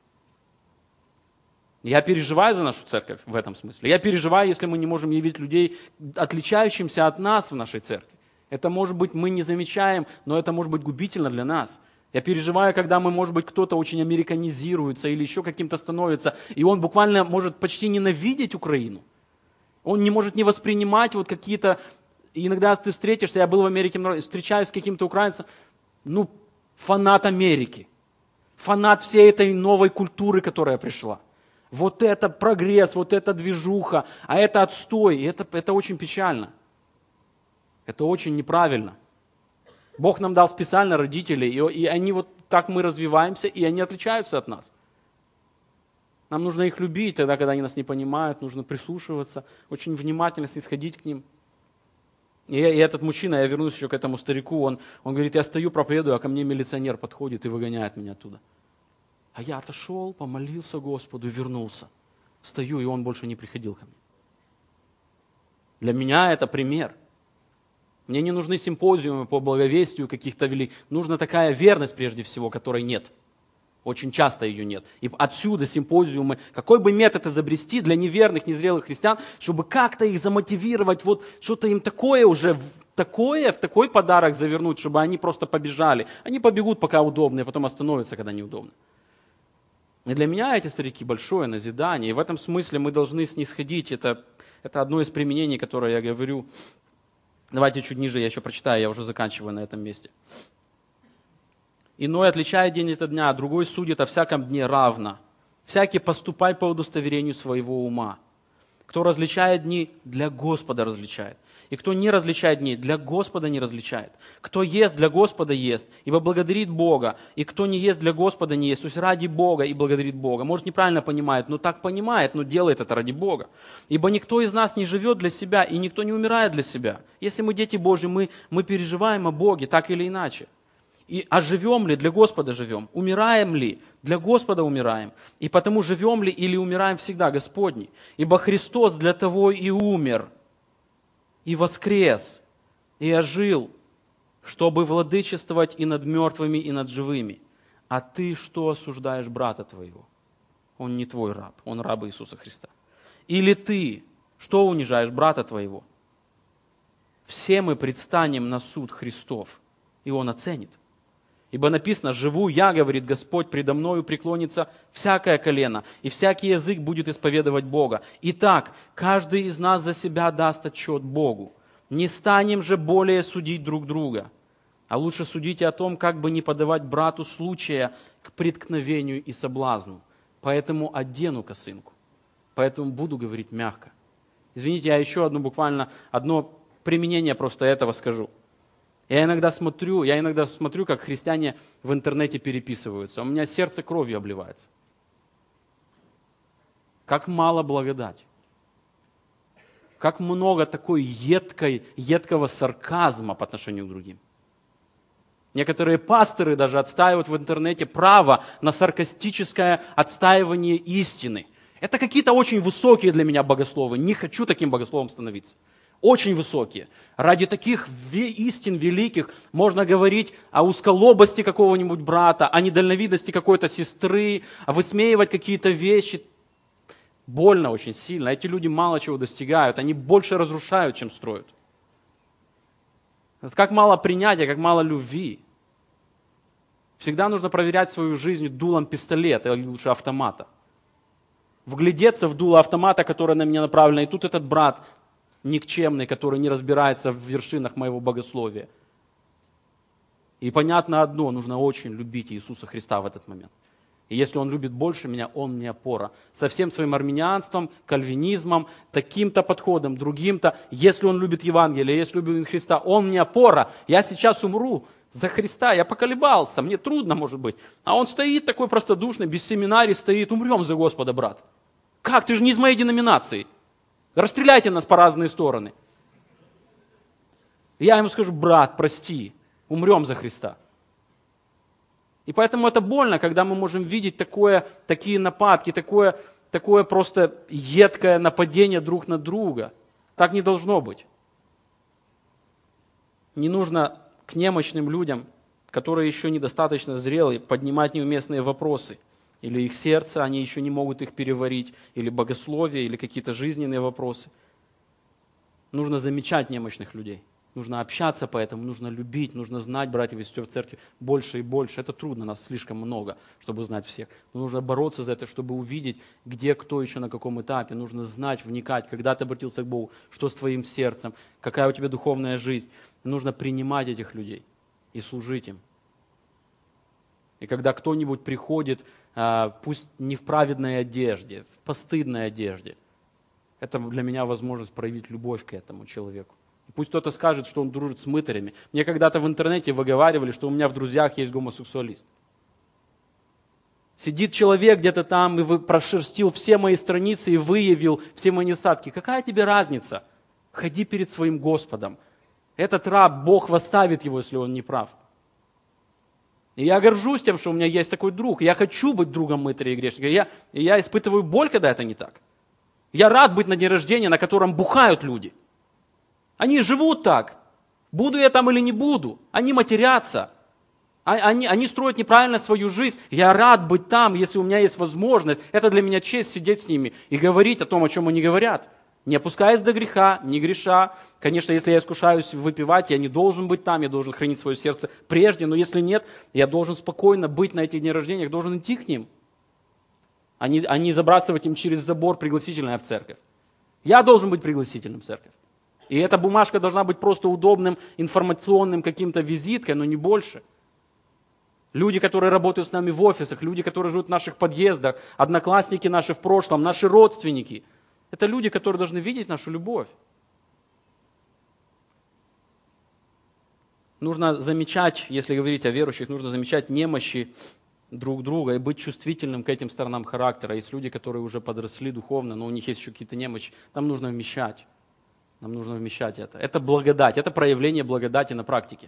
Speaker 1: Я переживаю за нашу церковь в этом смысле. Я переживаю, если мы не можем явить людей, отличающимся от нас в нашей церкви. Это, может быть, мы не замечаем, но это может быть губительно для нас. Я переживаю, когда мы, может быть, кто-то очень американизируется или еще каким-то становится, и он буквально может почти ненавидеть Украину. Он не может не воспринимать вот какие-то... Иногда ты встретишься, я был в Америке, встречаюсь с каким-то украинцем, фанат Америки, фанат всей этой новой культуры, которая пришла. Вот это прогресс, вот это движуха, а это отстой. И это очень печально. Это очень неправильно. Бог нам дал специально родителей, и они вот так мы развиваемся, и они отличаются от нас. Нам нужно их любить тогда, когда они нас не понимают, нужно прислушиваться, очень внимательно снисходить к ним. И этот мужчина, я вернусь еще к этому старику, он говорит, я стою, проповедую, а ко мне милиционер подходит и выгоняет меня оттуда. А я отошел, помолился Господу и вернулся. Стою, и он больше не приходил ко мне. Для меня это пример. Мне не нужны симпозиумы по благовестию каких-то великих. Нужна такая верность прежде всего, которой нет. Очень часто ее нет. И отсюда симпозиумы. Какой бы метод изобрести для неверных, незрелых христиан, чтобы как-то их замотивировать, вот что-то им такое уже, в такой подарок завернуть, чтобы они просто побежали. Они побегут, пока удобно, и потом остановятся, когда неудобно. И для меня эти старики большое назидание. И в этом смысле мы должны снисходить. Это одно из применений, которое я говорю. Давайте чуть ниже я еще прочитаю, я уже заканчиваю на этом месте. Иной отличает день от дня, а другой судит о всяком дне равно. Всякий поступай по удостоверению своего ума. Кто различает дни, для Господа различает. И кто не различает дней, для Господа не различает. Кто ест, для Господа ест, ибо благодарит Бога. И кто не ест, для Господа не ест, то есть ради Бога и благодарит Бога. Может, неправильно понимает, но так понимает, но делает это ради Бога. Ибо никто из нас не живет для себя, и никто не умирает для себя. Если мы дети Божьи, мы переживаем о Боге, так или иначе. А живем ли, для Господа живем. Умираем ли, для Господа умираем. И потому живем ли или умираем всегда, Господний. Ибо Христос для того и умер, и воскрес, и ожил, чтобы владычествовать и над мертвыми, и над живыми. А ты что осуждаешь брата твоего? Он не твой раб, он раб Иисуса Христа. Или ты что унижаешь брата твоего? Все мы предстанем на суд Христов, и Он оценит. Ибо написано, живу я, говорит Господь, предо мною преклонится всякое колено, и всякий язык будет исповедовать Бога. Итак, каждый из нас за себя даст отчет Богу. Не станем же более судить друг друга, а лучше судите о том, как бы не подавать брату случая к преткновению и соблазну. Поэтому одену косынку, поэтому буду говорить мягко. Извините, я еще одно применение просто этого скажу. Я иногда смотрю, как христиане в интернете переписываются. У меня сердце кровью обливается. Как мало благодати. Как много такой едкого сарказма по отношению к другим. Некоторые пасторы даже отстаивают в интернете право на саркастическое отстаивание истины. Это какие-то очень высокие для меня богословы. Не хочу таким богословом становиться. Очень высокие. Ради таких истин великих можно говорить о узколобости какого-нибудь брата, о недальновидности какой-то сестры, высмеивать какие-то вещи. Больно очень сильно. Эти люди мало чего достигают. Они больше разрушают, чем строят. Как мало принятия, как мало любви. Всегда нужно проверять свою жизнь дулом пистолета, или лучше автомата. Вглядеться в дуло автомата, которое на меня направлено. И тут этот брат никчемный, который не разбирается в вершинах моего богословия. И понятно одно, нужно очень любить Иисуса Христа в этот момент. И если Он любит больше меня, Он мне опора. Со всем своим армянианством, кальвинизмом, таким-то подходом, другим-то. Если Он любит Евангелие, если любит Христа, Он мне опора. Я сейчас умру за Христа, я поколебался, мне трудно, может быть. А Он стоит такой простодушный, без семинарий стоит, умрем за Господа, брат. Как, ты же не из моей деноминации. Расстреляйте нас по разные стороны. Я ему скажу, брат, прости, умрем за Христа. И поэтому это больно, когда мы можем видеть такие нападки, такое просто едкое нападение друг на друга. Так не должно быть. Не нужно к немощным людям, которые еще недостаточно зрелые, поднимать неуместные вопросы. Или их сердце, они еще не могут их переварить, или богословие, или какие-то жизненные вопросы. Нужно замечать немощных людей. Нужно общаться по этому, нужно любить, нужно знать братьев и сестер в церкви больше и больше. Это трудно, нас слишком много, чтобы знать всех. Но нужно бороться за это, чтобы увидеть, где кто еще на каком этапе. Нужно знать, вникать, когда ты обратился к Богу, что с твоим сердцем, какая у тебя духовная жизнь. Нужно принимать этих людей и служить им. И когда кто-нибудь приходит, пусть не в праведной одежде, в постыдной одежде, это для меня возможность проявить любовь к этому человеку. И пусть кто-то скажет, что он дружит с мытарями. Мне когда-то в интернете выговаривали, что у меня в друзьях есть гомосексуалист. Сидит человек где-то там и прошерстил все мои страницы и выявил все мои недостатки. Какая тебе разница? Ходи перед своим Господом. Этот раб, Бог восставит его, если он не прав. И я горжусь тем, что у меня есть такой друг. Я хочу быть другом мытаря и грешника. И я испытываю боль, когда это не так. Я рад быть на дне рождения, на котором бухают люди. Они живут так. Буду я там или не буду. Они матерятся. Они строят неправильно свою жизнь. Я рад быть там, если у меня есть возможность. Это для меня честь сидеть с ними и говорить о том, о чем они говорят. Не опускаясь до греха, не греша. Конечно, если я искушаюсь выпивать, я не должен быть там, я должен хранить свое сердце прежде. Но если нет, я должен спокойно быть на этих днях рождения, должен идти к ним. А не забрасывать им через забор пригласительное в церковь. Я должен быть пригласительным в церковь. И эта бумажка должна быть просто удобным информационным каким-то визиткой, но не больше. Люди, которые работают с нами в офисах, люди, которые живут в наших подъездах, одноклассники наши в прошлом, наши родственники. Это люди, которые должны видеть нашу любовь. Нужно замечать, если говорить о верующих, нужно замечать немощи друг друга и быть чувствительным к этим сторонам характера. Есть люди, которые уже подросли духовно, но у них есть еще какие-то немощи. Нам нужно вмещать. Нам нужно вмещать это. Это благодать, это проявление благодати на практике.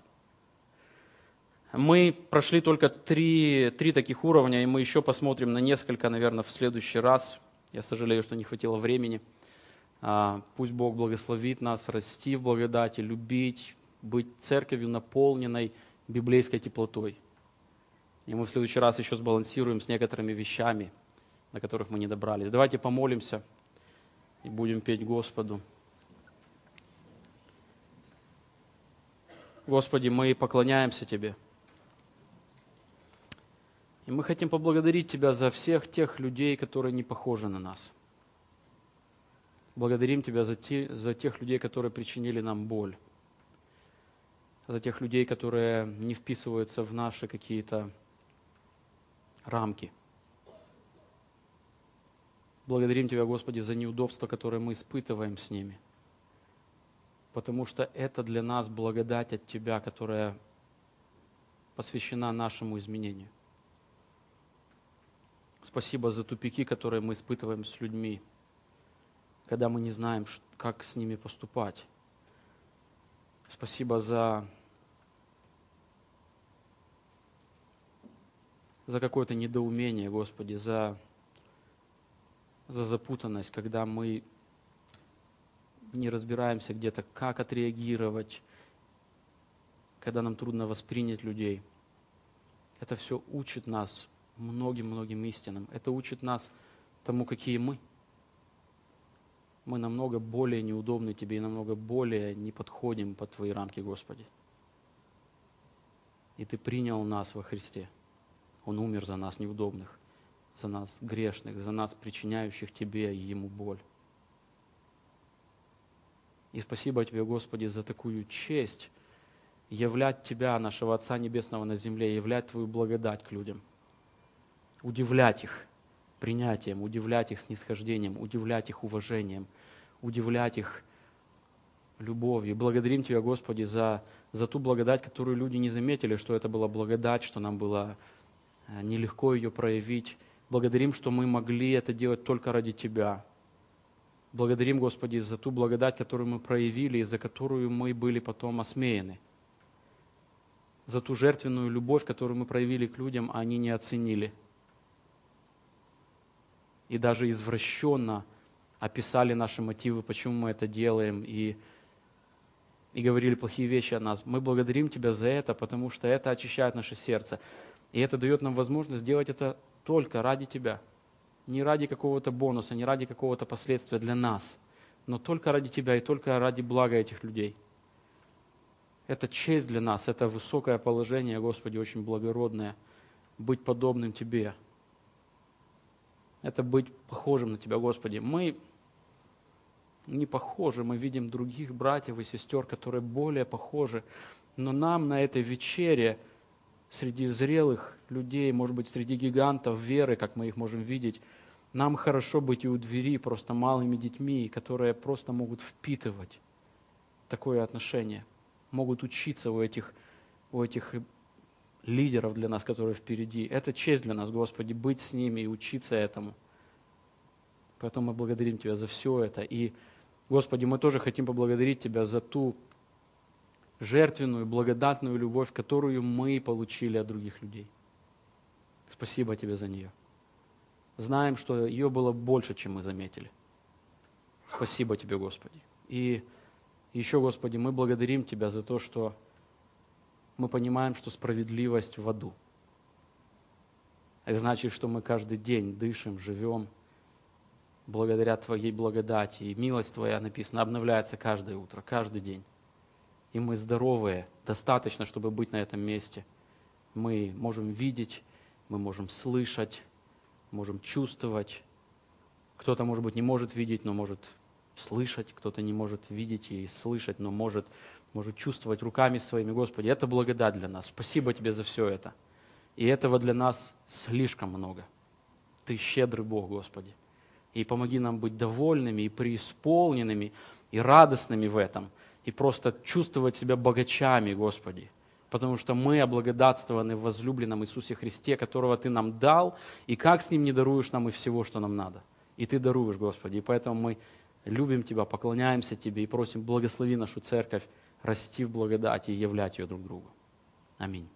Speaker 1: Мы прошли только три таких уровня, и мы еще посмотрим на несколько, наверное, в следующий раз. Я сожалею, что не хватило времени. Пусть Бог благословит нас расти в благодати, любить, быть церковью, наполненной библейской теплотой. И мы в следующий раз еще сбалансируем с некоторыми вещами, до которых мы не добрались. Давайте помолимся и будем петь Господу. Господи, мы поклоняемся Тебе. И мы хотим поблагодарить Тебя за всех тех людей, которые не похожи на нас. Благодарим Тебя за тех людей, которые причинили нам боль. За тех людей, которые не вписываются в наши какие-то рамки. Благодарим Тебя, Господи, за неудобства, которые мы испытываем с ними. Потому что это для нас благодать от Тебя, которая посвящена нашему изменению. Спасибо за тупики, которые мы испытываем с людьми, когда мы не знаем, как с ними поступать. Спасибо за какое-то недоумение, Господи, за запутанность, когда мы не разбираемся где-то, как отреагировать, когда нам трудно воспринять людей. Это все учит нас многим-многим истинам. Это учит нас тому, какие мы. Мы намного более неудобны Тебе и намного более не подходим под Твои рамки, Господи. И Ты принял нас во Христе. Он умер за нас неудобных, за нас грешных, за нас причиняющих Тебе и Ему боль. И спасибо Тебе, Господи, за такую честь являть Тебя, нашего Отца Небесного на земле, являть Твою благодать к людям, удивлять их принятием, удивлять их снисхождением, удивлять их уважением, удивлять их любовью. Благодарим Тебя, Господи, за ту благодать, которую люди не заметили, что это была благодать, что нам было нелегко ее проявить. Благодарим, что мы могли это делать только ради Тебя. Благодарим, Господи, за ту благодать, которую мы проявили и за которую мы были потом осмеяны. За ту жертвенную любовь, которую мы проявили к людям, а они не оценили. И даже извращенно описали наши мотивы, почему мы это делаем, и говорили плохие вещи о нас. Мы благодарим Тебя за это, потому что это очищает наше сердце. И это дает нам возможность сделать это только ради Тебя. Не ради какого-то бонуса, не ради какого-то последствия для нас, но только ради Тебя и только ради блага этих людей. Это честь для нас, это высокое положение, Господи, очень благородное, быть подобным Тебе. Это быть похожим на Тебя, Господи. Мы не похожи, мы видим других братьев и сестер, которые более похожи, но нам на этой вечере среди зрелых людей, может быть, среди гигантов веры, как мы их можем видеть, нам хорошо быть и у двери просто малыми детьми, которые просто могут впитывать такое отношение, могут учиться у этих лидеров для нас, которые впереди. Это честь для нас, Господи, быть с ними и учиться этому. Поэтому мы благодарим Тебя за все это. И, Господи, мы тоже хотим поблагодарить Тебя за ту жертвенную, благодатную любовь, которую мы получили от других людей. Спасибо Тебе за нее. Знаем, что ее было больше, чем мы заметили. Спасибо Тебе, Господи. И еще, Господи, мы благодарим Тебя за то, что мы понимаем, что справедливость в аду. Это значит, что мы каждый день дышим, живем благодаря Твоей благодати. И милость Твоя, написано, обновляется каждое утро, каждый день. И мы здоровые, достаточно, чтобы быть на этом месте. Мы можем видеть, мы можем слышать, можем чувствовать. Кто-то, может быть, не может видеть, но может слышать. Кто-то не может видеть и слышать, но может чувствовать руками своими. Господи, это благодать для нас. Спасибо Тебе за все это. И этого для нас слишком много. Ты щедрый Бог, Господи. И помоги нам быть довольными и преисполненными, и радостными в этом. И просто чувствовать себя богачами, Господи. Потому что мы облагодатствованы в возлюбленном Иисусе Христе, которого Ты нам дал, и как с Ним не даруешь нам и всего, что нам надо. И Ты даруешь, Господи. И поэтому мы любим Тебя, поклоняемся Тебе и просим, благослови нашу церковь расти в благодати и являть ее друг другу. Аминь.